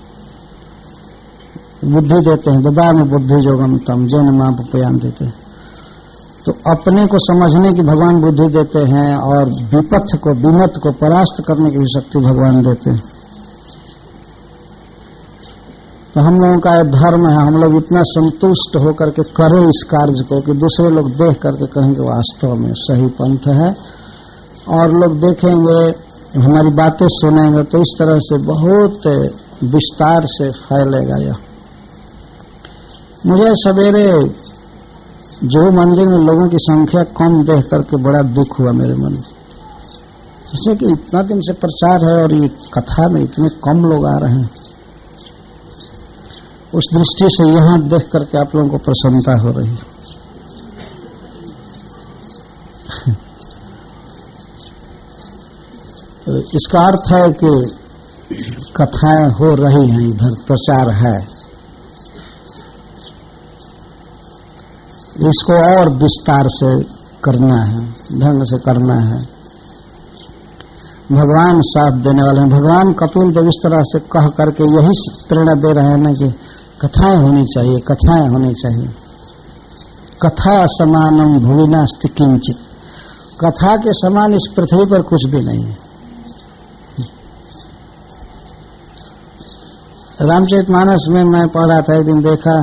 बुद्धि देते हैं। ददामि बुद्धि योगम तम जैन मापयान देते हैं। तो अपने को समझने की भगवान बुद्धि देते हैं और विपथ को, विमत को परास्त करने की भी शक्ति भगवान देते हैं। तो हम लोगों का धर्म है, हम लोग इतना संतुष्ट होकर के करें इस कार्य को कि दूसरे लोग देख करके कहेंगे वास्तव में सही पंथ है, और लोग देखेंगे, हमारी बातें सुनेंगे, तो इस तरह से बहुत विस्तार से फैलेगा यह। मुझे सवेरे जो मंदिर में लोगों की संख्या कम देख करके बड़ा दुख हुआ मेरे मन में, इसलिए कि इतना दिन से प्रचार है और ये कथा में इतने कम लोग आ रहे हैं। उस दृष्टि से यहां देख करके आप लोगों को प्रसन्नता हो रही है। तो इसका अर्थ है कि कथाएं हो रही हैं, इधर प्रचार है। इसको और विस्तार से करना है, ढंग से करना है। भगवान साथ देने वाले हैं। भगवान कपिल देव इस तरह से कह करके यही प्रेरणा दे रहे हैं ना कि कथाएं होनी चाहिए, कथाएं होनी चाहिए। कथा समानम भुवि नास्ति किंचित, कथा के समान इस पृथ्वी पर कुछ भी नहीं है। रामचरितमानस में मैं पढ़ रहा था, एक दिन देखा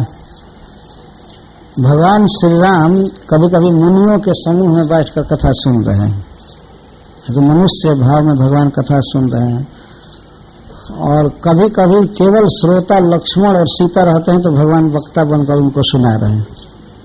भगवान श्री राम कभी कभी मुनियों के समूह में बैठकर कथा सुन रहे हैं। तो मनुष्य भाव में भगवान कथा सुन रहे हैं, और कभी कभी केवल श्रोता लक्ष्मण और सीता रहते हैं तो भगवान वक्ता बनकर उनको सुना रहे हैं,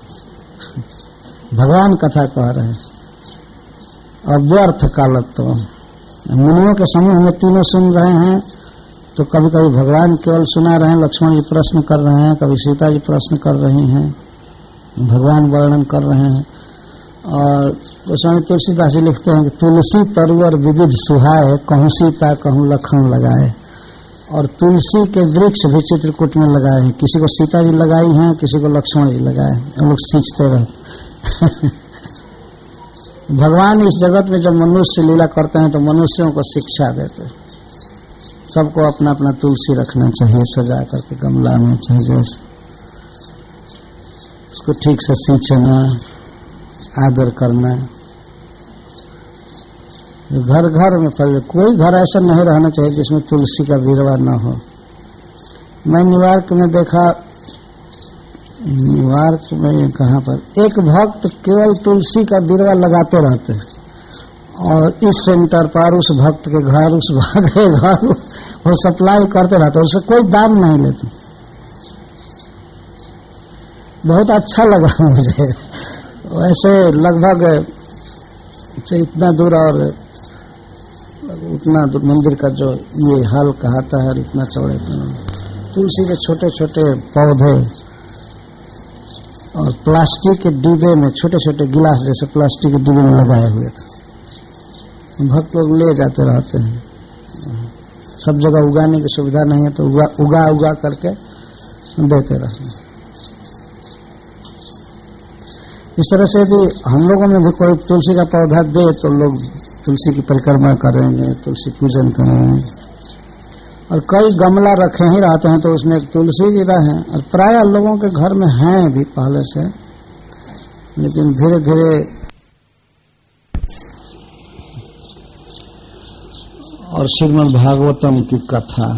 भगवान कथा कह रहे हैं। और व्यर्थ कालत्व, मुनियों के समूह में तीनों सुन रहे हैं, तो कभी कभी भगवान केवल सुना रहे हैं, लक्ष्मण जी प्रश्न कर रहे हैं, कभी सीता जी प्रश्न कर रही हैं, भगवान वर्णन कर रहे हैं। और गोस्वामी तुलसीदास जी लिखते हैं कि तुलसी तरुअर विविध सुहाए, कहूँ सीता कहूँ लखन लगाए। और तुलसी के वृक्ष भी चित्रकूट में लगाए हैं, किसी को सीता जी लगाई हैं, किसी को लक्ष्मण जी लगाए हैं। हम लोग सींचते रहे। भगवान इस जगत में जब मनुष्य लीला करते हैं तो मनुष्यों को शिक्षा देते हैं। सबको अपना अपना तुलसी रखना चाहिए, सजा करके गमला में, चाहे जैसे उसको ठीक से सींचना, आदर करना। घर घर में फल, कोई घर ऐसा नहीं रहना चाहिए जिसमें तुलसी का विरवा न हो। मैं न्यूयॉर्क में देखा, न्यूयॉर्क में कहाँ पर, एक भक्त केवल तुलसी का विरवा लगाते रहते हैं, और इस सेंटर पर उस भक्त के घर, उस भक्त के घर वो सप्लाई करते रहते, उससे कोई दाम नहीं लेते। बहुत अच्छा लगा मुझे। वैसे लगभग इतना दूर और उतना दूर मंदिर का जो ये हॉल कहता है, इतना चौड़े तुलसी के छोटे छोटे पौधे, और प्लास्टिक के डिब्बे में, छोटे छोटे गिलास जैसे प्लास्टिक के डिब्बे में लगाए हुए थे। भक्त लोग ले जाते रहते हैं। सब जगह उगाने की सुविधा नहीं है तो उगा करके देते रहते हैं। इस तरह से यदि हम लोगों में भी कोई तुलसी का पौधा दे तो लोग तुलसी की परिक्रमा करेंगे, तुलसी पूजन करेंगे। और कई गमला रखे ही रहते हैं तो उसमें एक तुलसी भी रहे, और प्राय लोगों के घर में हैं भी पहले से, लेकिन धीरे धीरे और श्रीमद् भागवतम की कथा,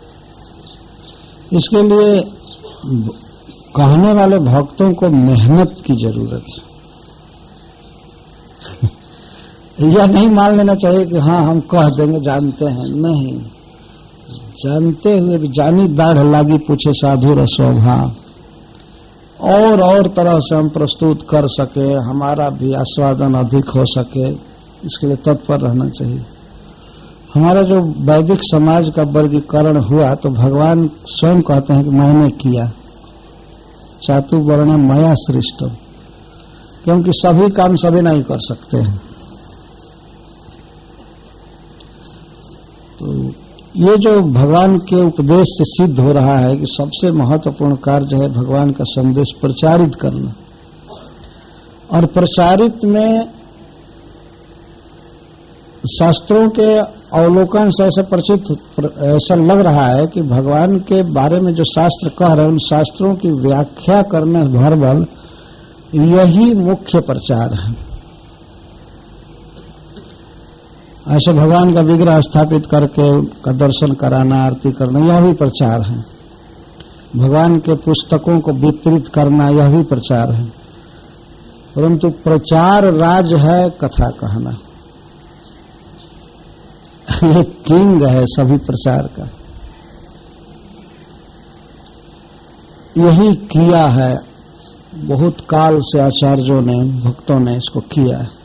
इसके लिए कहने वाले भक्तों को मेहनत की जरूरत है। यह नहीं मान लेना चाहिए कि हाँ हम कह देंगे, जानते हैं, नहीं, जानते हुए भी जानी दाढ़ लागी पूछे साधु रसोभाव, और तरह से हम प्रस्तुत कर सके, हमारा भी आस्वादन अधिक हो सके, इसके लिए तत्पर रहना चाहिए। हमारा जो वैदिक समाज का वर्गीकरण हुआ तो भगवान स्वयं कहते हैं कि मैंने किया, चातुर्वर्ण मया सृष्टम, क्योंकि सभी काम सभी नहीं कर सकते हैं। तो ये जो भगवान के उपदेश से सिद्ध हो रहा है कि सबसे महत्वपूर्ण कार्य है भगवान का संदेश प्रचारित करना, और प्रचारित में शास्त्रों के अवलोकन से ऐसा लग रहा है कि भगवान के बारे में जो शास्त्र कह रहे हैं उन शास्त्रों की व्याख्या करने भरबल यही मुख्य प्रचार है। ऐसे भगवान का विग्रह स्थापित करके उनका दर्शन कराना, आरती करना, यह भी प्रचार है। भगवान के पुस्तकों को वितरित करना, यह भी प्रचार है। परंतु प्रचार राज है कथा कहना, ये किंग है सभी प्रचार का। यही किया है, बहुत काल से आचार्यों ने, भक्तों ने इसको किया है।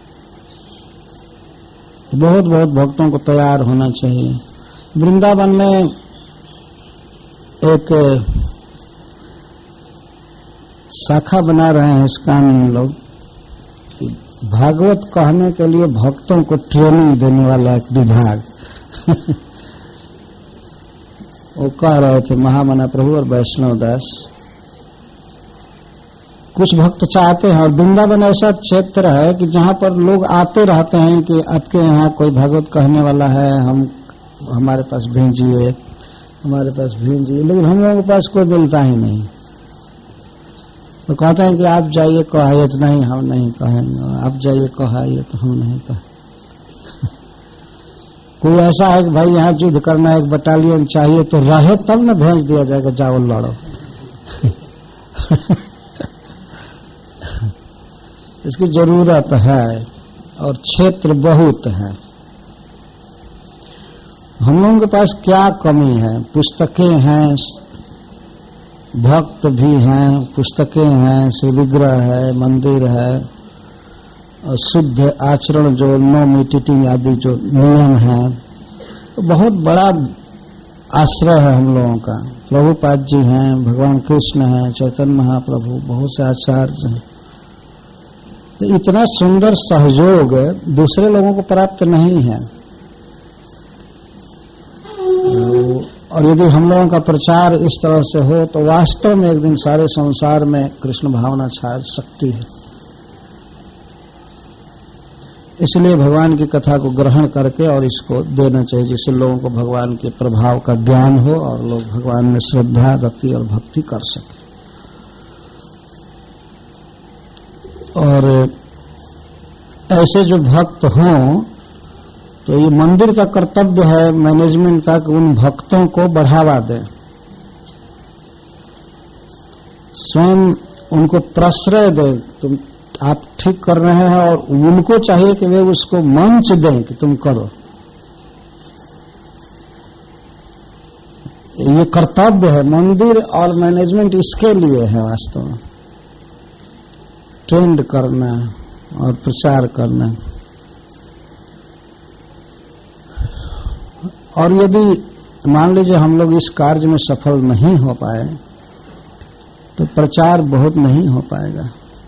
बहुत बहुत भक्तों को तैयार होना चाहिए। वृंदावन में एक शाखा बना रहे हैं इस्कॉन लोग, भागवत कहने के लिए भक्तों को ट्रेनिंग देने वाला एक विभाग। वो कह रहे थे महामना प्रभु और वैष्णव दास, कुछ भक्त चाहते हैं, और वृंदावन ऐसा क्षेत्र है कि जहां पर लोग आते रहते हैं कि आपके यहाँ कोई भागवत कहने वाला है, हमारे पास भेजिए, हमारे पास भेजिए, लेकिन हम लोगों के पास कोई मिलता ही नहीं। तो कहते हैं कि आप जाइए कहाइए, तो नहीं हम नहीं कहेंगे, आप जाइए कहाइए तो हम नहीं कहें। कोई ऐसा है कि भाई यहाँ युद्ध करना, एक बटालियन चाहिए, तो रहे तब न भेज दिया जाएगा, जाओ लड़ो। इसकी जरूरत है और क्षेत्र बहुत है। हम लोगों के पास क्या कमी है? पुस्तकें हैं, भक्त भी हैं, पुस्तकें हैं, श्री विग्रह है, मंदिर है, और शुद्ध आचरण जो नो मीटिंग आदि जो नियम है, तो बहुत बड़ा आश्रय है हम लोगों का। प्रभुपाद जी हैं, भगवान कृष्ण हैं, चैतन्य महाप्रभु, बहुत से आचार्य हैं। तो इतना सुंदर सहयोग दूसरे लोगों को प्राप्त नहीं है। और यदि हम लोगों का प्रचार इस तरह से हो तो वास्तव में एक दिन सारे संसार में कृष्ण भावना छा सकती है। इसलिए भगवान की कथा को ग्रहण करके और इसको देना चाहिए, जिससे लोगों को भगवान के प्रभाव का ज्ञान हो और लोग भगवान में श्रद्धा, रति और भक्ति कर सके। और ऐसे जो भक्त हों तो ये मंदिर का कर्तव्य है मैनेजमेंट का कि उन भक्तों को बढ़ावा दें, स्वयं उनको प्रश्रय दें। तुम आप ठीक कर रहे हैं और उनको चाहिए कि वे उसको मंच दें कि तुम करो। ये कर्तव्य है, मंदिर और मैनेजमेंट इसके लिए है वास्तव में, ट्रेंड करना और प्रचार करना। और यदि मान लीजिए हम लोग इस कार्य में सफल नहीं हो पाए तो प्रचार बहुत नहीं हो पाएगा,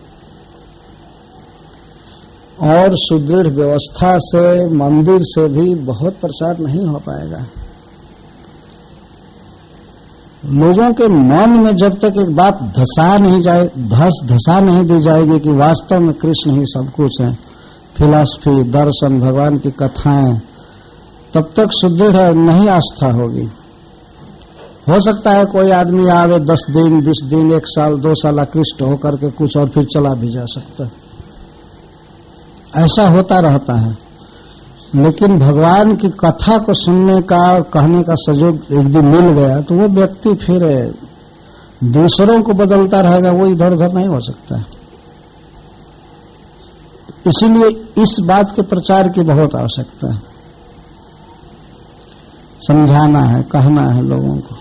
और सुदृढ़ व्यवस्था से मंदिर से भी बहुत प्रचार नहीं हो पाएगा। लोगों के मन में जब तक एक बात धसा नहीं दी जाएगी कि वास्तव में कृष्ण ही सब कुछ है, फिलॉसफी, दर्शन, भगवान की कथाएं, तब तक सुदृढ़ नहीं आस्था होगी। हो सकता है कोई आदमी आवे 10 दिन, 20 दिन, 1 साल, 2 साल आकृष्ट होकर के कुछ और फिर चला भी जा सकता है, ऐसा होता रहता है। लेकिन भगवान की कथा को सुनने का और कहने का संयोग एक दिन मिल गया तो वो व्यक्ति फिर दूसरों को बदलता रहेगा, वो इधर उधर नहीं हो सकता है। इसीलिए इस बात के प्रचार की बहुत आवश्यकता है, समझाना है, कहना है लोगों को।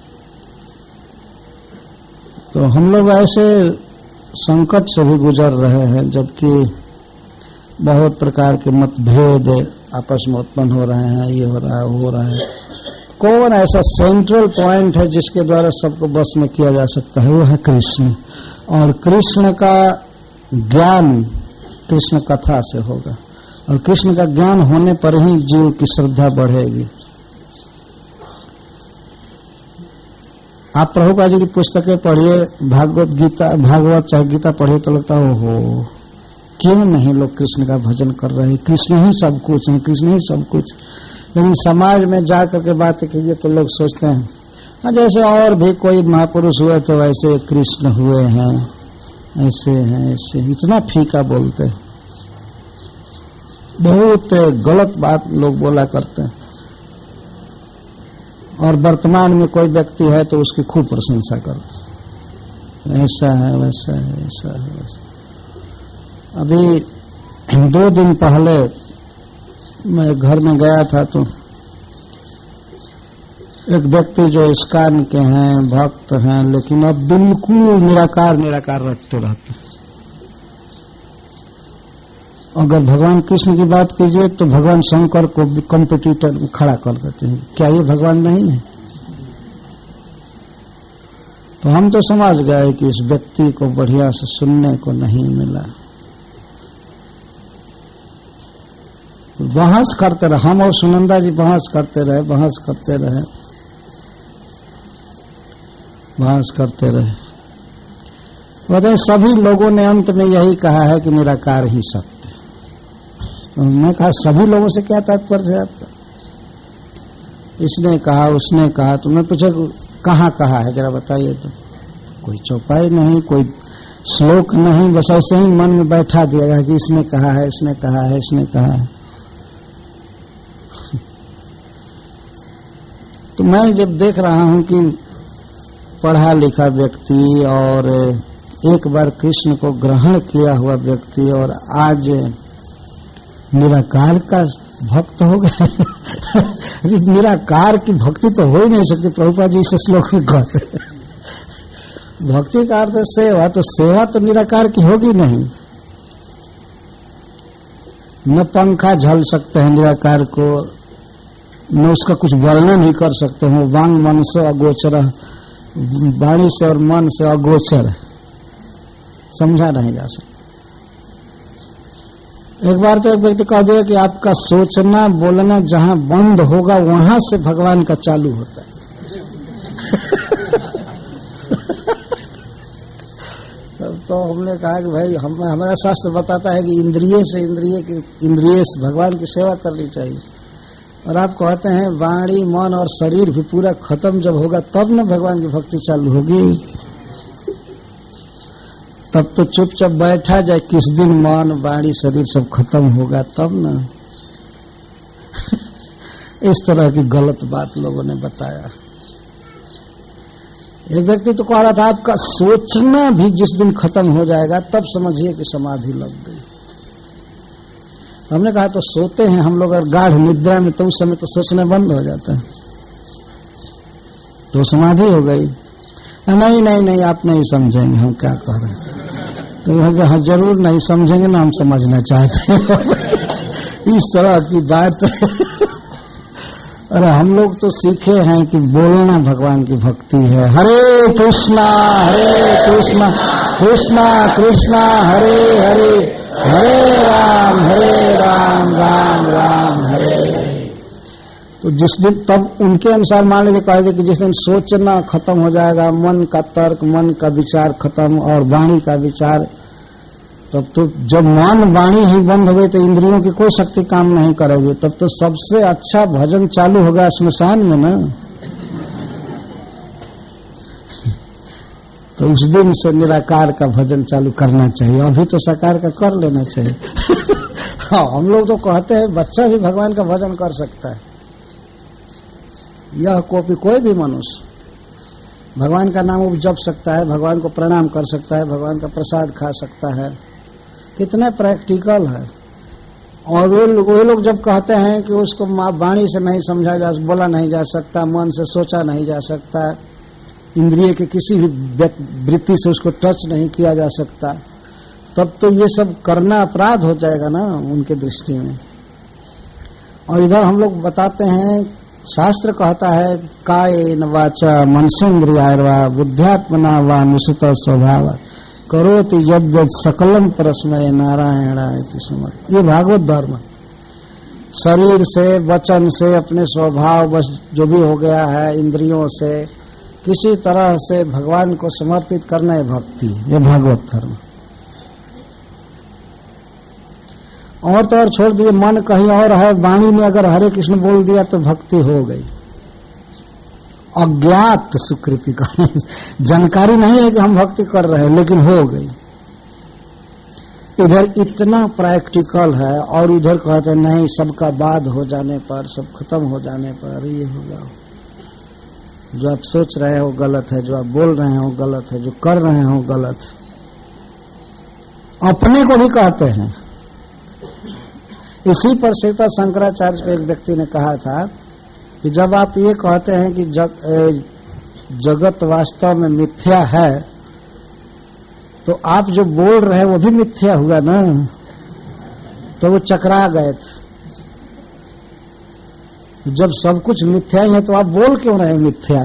तो हम लोग ऐसे संकट से भी गुजर रहे हैं, जबकि बहुत प्रकार के मतभेद आपस में उत्पन्न हो रहे हैं, ये हो रहा है, वो हो रहा है। कौन ऐसा सेंट्रल पॉइंट है जिसके द्वारा सबको बस में किया जा सकता है? वो है कृष्ण। और कृष्ण का ज्ञान कृष्ण कथा से होगा, और कृष्ण का ज्ञान होने पर ही जीव की श्रद्धा बढ़ेगी। आप प्रभुपाद जी की पुस्तकें पढ़िए, भागवत चाहे गीता पढ़िए, तो लगता है ओहो, क्यों नहीं लोग कृष्ण का भजन कर रहे हैं, कृष्ण ही सब कुछ है, कृष्ण ही सब कुछ। लेकिन समाज में जा करके बातें कीजिए तो लोग सोचते हैं हाँ जैसे और भी कोई महापुरुष हुए तो वैसे कृष्ण हुए हैं, ऐसे हैं, ऐसे। इतना फीका बोलते हैं, बहुत गलत बात लोग बोला करते हैं। और वर्तमान में कोई व्यक्ति है तो उसकी खूब प्रशंसा करते, ऐसा है, वैसा है, ऐसा है, वैसा। अभी 2 दिन पहले मैं घर में गया था तो एक व्यक्ति जो इस्कान के हैं, भक्त हैं, लेकिन अब बिल्कुल निराकार रटते रहते। अगर भगवान कृष्ण की बात कीजिए तो भगवान शंकर को कॉम्पिटिटर में खड़ा कर देते हैं। क्या ये भगवान नहीं है? तो हम तो समझ गए कि इस व्यक्ति को बढ़िया से सुनने को नहीं मिला। बहस करते रहे, हम और सुनंदा जी बहस करते रहे। बताए सभी लोगों ने अंत में यही कहा है कि निराकार ही सत्य। तो मैं कहा सभी लोगों से क्या तात्पर्य है आपका? इसने कहा, उसने कहा। तो मैं पूछा कहाँ कहा है जरा बताइए। तो कोई चौपाई नहीं, कोई श्लोक नहीं, बस ऐसे ही मन में बैठा दिया गया कि इसने कहा है, इसने कहा है, इसने कहा है। तो मैं जब देख रहा हूं कि पढ़ा लिखा व्यक्ति और एक बार कृष्ण को ग्रहण किया हुआ व्यक्ति और आज निराकार का भक्त हो गया। निराकार की भक्ति तो हो ही नहीं सकती। प्रभुपाद जी इस श्लोक में कहते भक्ति का अर्थ सेवा, तो सेवा तो निराकार की होगी नहीं। न पंखा झल सकते हैं निराकार को, न उसका कुछ वर्णन ही कर सकते हैं। वांग मन से अगोचर, वाणी से और मन से अगोचर, समझा नहीं जा सकता। एक बार तो एक व्यक्ति कह दिया कि आपका सोचना बोलना जहां बंद होगा वहां से भगवान का चालू होता है। तो हमने कहा कि भाई हमारा शास्त्र बताता है कि इंद्रिय से भगवान की सेवा करनी चाहिए, और आप कहते हैं वाणी मन और शरीर भी पूरा खत्म जब होगा तब न भगवान की भक्ति चालू होगी। तब तो चुपचाप बैठा जाए, किस दिन मन वाणी शरीर सब खत्म होगा तब न। इस तरह की गलत बात लोगों ने बताया। एक व्यक्ति तो कह रहा था आपका सोचना भी जिस दिन खत्म हो जाएगा तब समझिए कि समाधि लग गई। हमने कहा तो सोते हैं हम लोग अगर गाढ़ निद्रा में, तो उस समय तो सोचना बंद हो जाता है, तो समाधि हो गई। नहीं आप नहीं समझेंगे हम क्या कह रहे हैं। तो हाँ जरूर नहीं समझेंगे ना, हम समझना चाहते हैं। इस तरह की बात। अरे हम लोग तो सीखे हैं कि बोलना भगवान की भक्ति है। हरे कृष्णा कृष्णा कृष्णा हरे हरे, हरे राम राम राम हरे। तो जिस दिन, तब उनके अनुसार मान लीजिए कह दे कि जिस दिन सोचना खत्म हो जाएगा, मन का तर्क, मन का विचार खत्म और वाणी का विचार, तब तो जब मन वाणी ही बंद हो गई तो इंद्रियों की कोई शक्ति काम नहीं करेगी। तब तो सबसे अच्छा भजन चालू होगा श्मशान में ना। तो उस दिन से निराकार का भजन चालू करना चाहिए, अभी तो साकार का कर लेना चाहिए। हाँ, हम लोग तो कहते हैं बच्चा भी भगवान का भजन कर सकता है। यह कोई भी मनुष्य भगवान का नाम जप सकता है, भगवान को प्रणाम कर सकता है, भगवान का प्रसाद खा सकता है। कितना प्रैक्टिकल है। और वो लोग जब कहते हैं कि उसको वाणी से नहीं समझा जा, बोला नहीं जा सकता, मन से सोचा नहीं जा सकता, इंद्रिय के किसी भी वृत्ति से उसको टच नहीं किया जा सकता, तब तो ये सब करना अपराध हो जाएगा ना उनके दृष्टि में। और इधर हम लोग बताते हैं, शास्त्र कहता है कायेन वाचा मनसेन्द्रियार्वा बुद्ध्यात्मना वा अनुसृत स्वभाव करोति यद्यत् सकलम परस्मै नारायणाय समर्थ। ये भागवत धर्म, शरीर से, वचन से, अपने स्वभाव बस जो भी हो गया है, इंद्रियों से किसी तरह से भगवान को समर्पित करना है भक्ति। ये भागवत धर्म। और तो और छोड़ दिए, मन कहीं और है, वाणी में अगर हरे कृष्ण बोल दिया तो भक्ति हो गई। अज्ञात सुकृति का जानकारी नहीं है कि हम भक्ति कर रहे हैं, लेकिन हो गई। इधर इतना प्रैक्टिकल है और उधर कहते नहीं, सबका बाद हो जाने पर, सब खत्म हो जाने पर ये होगा। जो आप सोच रहे हो गलत है, जो आप बोल रहे हो गलत है, जो कर रहे हो गलत। अपने को भी कहते हैं। इसी पर श्रीपाद शंकराचार्य को एक व्यक्ति ने कहा था कि जब आप ये कहते हैं कि जगत वास्तव में मिथ्या है, तो आप जो बोल रहे हैं वो भी मिथ्या हुआ ना। तो वो चकरा गए थे। जब सब कुछ मिथ्या ही है तो आप बोल क्यों रहे मिथ्या?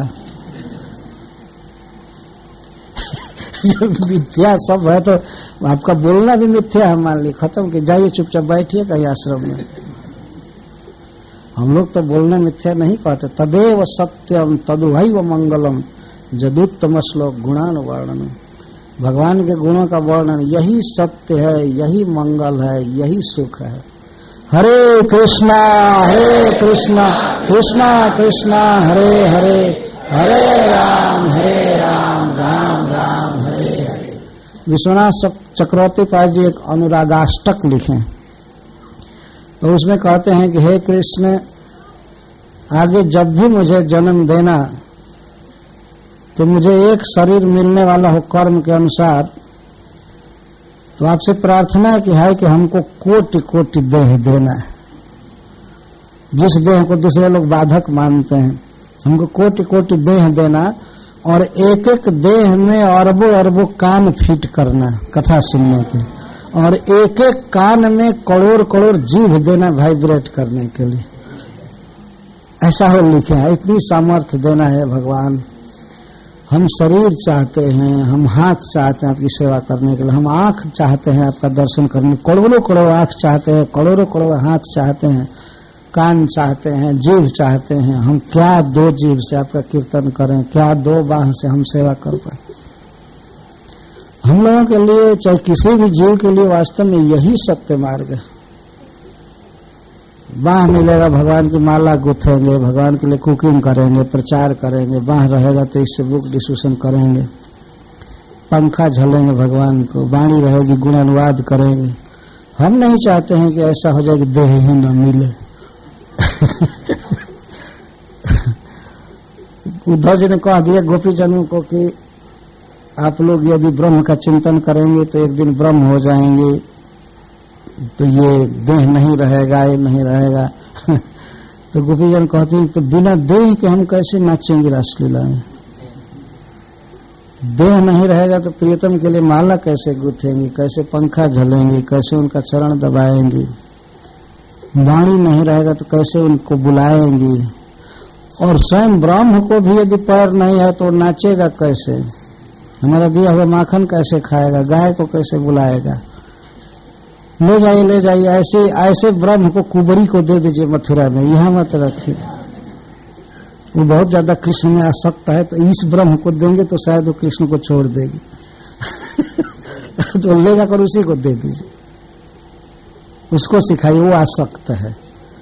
जब मिथ्या सब है तो आपका बोलना भी मिथ्या है। मान ली खत्म कि जाइए चुपचाप बैठिए कहीं आश्रम में। हम लोग तो बोलना मिथ्या नहीं कहते। तदेव सत्यम तदुहैव मंगलम जदुत्तम श्लोक गुणान वर्णन। भगवान के गुणों का वर्णन यही सत्य है, यही मंगल है, यही सुख है। हरे कृष्णा कृष्णा कृष्णा हरे हरे, हरे राम राम राम हरे हरे। विश्वनाथ चक्रवर्ती पाद जी एक अनुरागाष्टक लिखे, तो उसमें कहते हैं कि हे कृष्ण, आगे जब भी मुझे जन्म देना तो मुझे एक शरीर मिलने वाला हो कर्म के अनुसार, तो आपसे प्रार्थना है कि हमको कोटि कोटि देह देना है। जिस देह को दूसरे लोग बाधक मानते हैं, हमको कोटि कोटि देह देना, और एक एक देह में अरबों अरबों कान फिट करना कथा सुनने के, और एक एक कान में करोड़ करोड़ जीभ देना वाइब्रेट करने के लिए। ऐसा हो लिखे है। इतनी सामर्थ्य देना है भगवान। हम शरीर चाहते हैं, हम हाथ चाहते हैं आपकी सेवा करने के लिए, हम आंख चाहते हैं आपका दर्शन करने, करोड़ों करोड़ आंख चाहते हैं, करोड़ों करोड़ हाथ चाहते हैं, कान चाहते हैं, जीभ चाहते हैं। हम क्या दो जीभ से आपका कीर्तन करें, क्या दो बाह से हम सेवा कर पाए। हम लोगों के लिए, चाहे किसी भी जीव के लिए, वास्तव में यही सत्य मार्ग है। बाह मिलेगा, भगवान की माला गुथेंगे, भगवान के लिए कुकिंग करेंगे, प्रचार करेंगे। बाह रहेगा तो इससे बुक डिस्कशन करेंगे, पंखा झलेंगे भगवान को, वाणी रहेगी गुणानुवाद करेंगे। हम नहीं चाहते हैं कि ऐसा हो जाए कि देह ही न मिले। उद्धव जी ने कह दिया गोपीजनों को कि आप लोग यदि ब्रह्म का चिंतन करेंगे तो एक दिन ब्रह्म हो जाएंगे, तो ये देह नहीं रहेगा, ये नहीं रहेगा। तो गोपीजन कहते हैं तो बिना देह के हम कैसे नाचेंगे रासलीला में? देह नहीं रहेगा तो प्रियतम के लिए माला कैसे गुथेंगे, कैसे पंखा झलेंगे, कैसे उनका चरण दबाएंगे? वाणी नहीं रहेगा तो कैसे उनको बुलाएंगे? और स्वयं ब्रह्म को भी यदि पैर नहीं है तो नाचेगा कैसे? हमारा दिया हुआ माखन कैसे खाएगा? गाय को कैसे बुलाएगा? ले जाइए ऐसे ब्रह्म को कुबरी को दे दीजिए मथुरा में, यहाँ मत रखिए। वो बहुत ज्यादा कृष्ण में आसक्त है, तो इस ब्रह्म को देंगे तो शायद वो कृष्ण को छोड़ देगी। तो ले जाकर उसी को दे दीजिए, उसको सिखाइए, वो आसक्त है।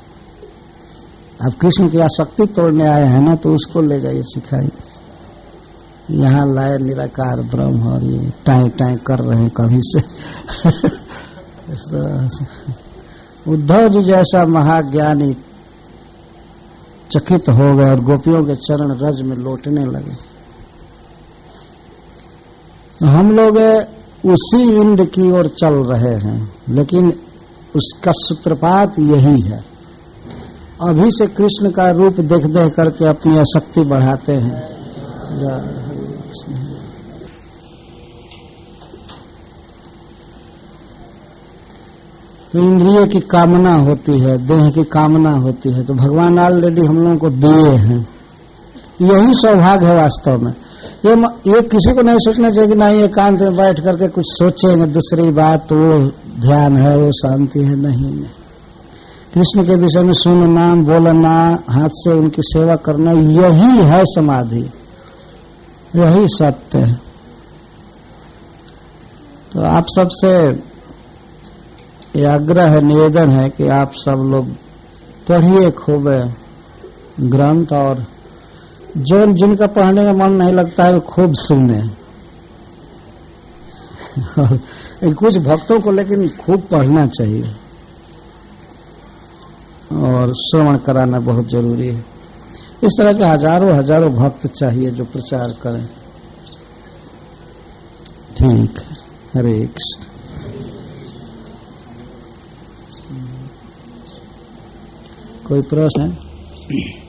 अब कृष्ण की आसक्ति तोड़ने आए हैं ना, तो उसको ले जाइए, सिखाइए। यहाँ लाए निराकार ब्रह्म और ये टाई टाई कर रहे हैं कभी से। इस तरह से उद्धव जी जैसा महाज्ञानी चकित हो गए और गोपियों के चरण रज में लौटने लगे। हम लोग उसी इंद्र की ओर चल रहे हैं, लेकिन उसका सूत्रपात यही है। अभी से कृष्ण का रूप देख देख करके अपनी आसक्ति बढ़ाते हैं। तो इंद्रिय की कामना होती है, देह की कामना होती है, तो भगवान ऑलरेडी हम लोगों को दिए हैं। यही सौभाग्य है वास्तव में। ये किसी को नहीं सोचना चाहिए कि नहीं एकांत में बैठ करके कुछ सोचेंगे दूसरी बात, तो वो ध्यान है, वो शांति है। नहीं, कृष्ण के विषय में सुनना, बोलना, हाथ से उनकी सेवा करना, यही है समाधि, यही सत्य है। तो आप सबसे आग्रह है, निवेदन है कि आप सब लोग पढ़िए खूब ग्रंथ, और जो जिनका पढ़ने में मन नहीं लगता है वो खूब सुने। कुछ भक्तों को लेकिन खूब पढ़ना चाहिए और श्रवण कराना बहुत जरूरी है। इस तरह के हजारों हजारों भक्त चाहिए जो प्रचार करें। ठीक है, हरे कृष्ण। कोई प्रश्न है?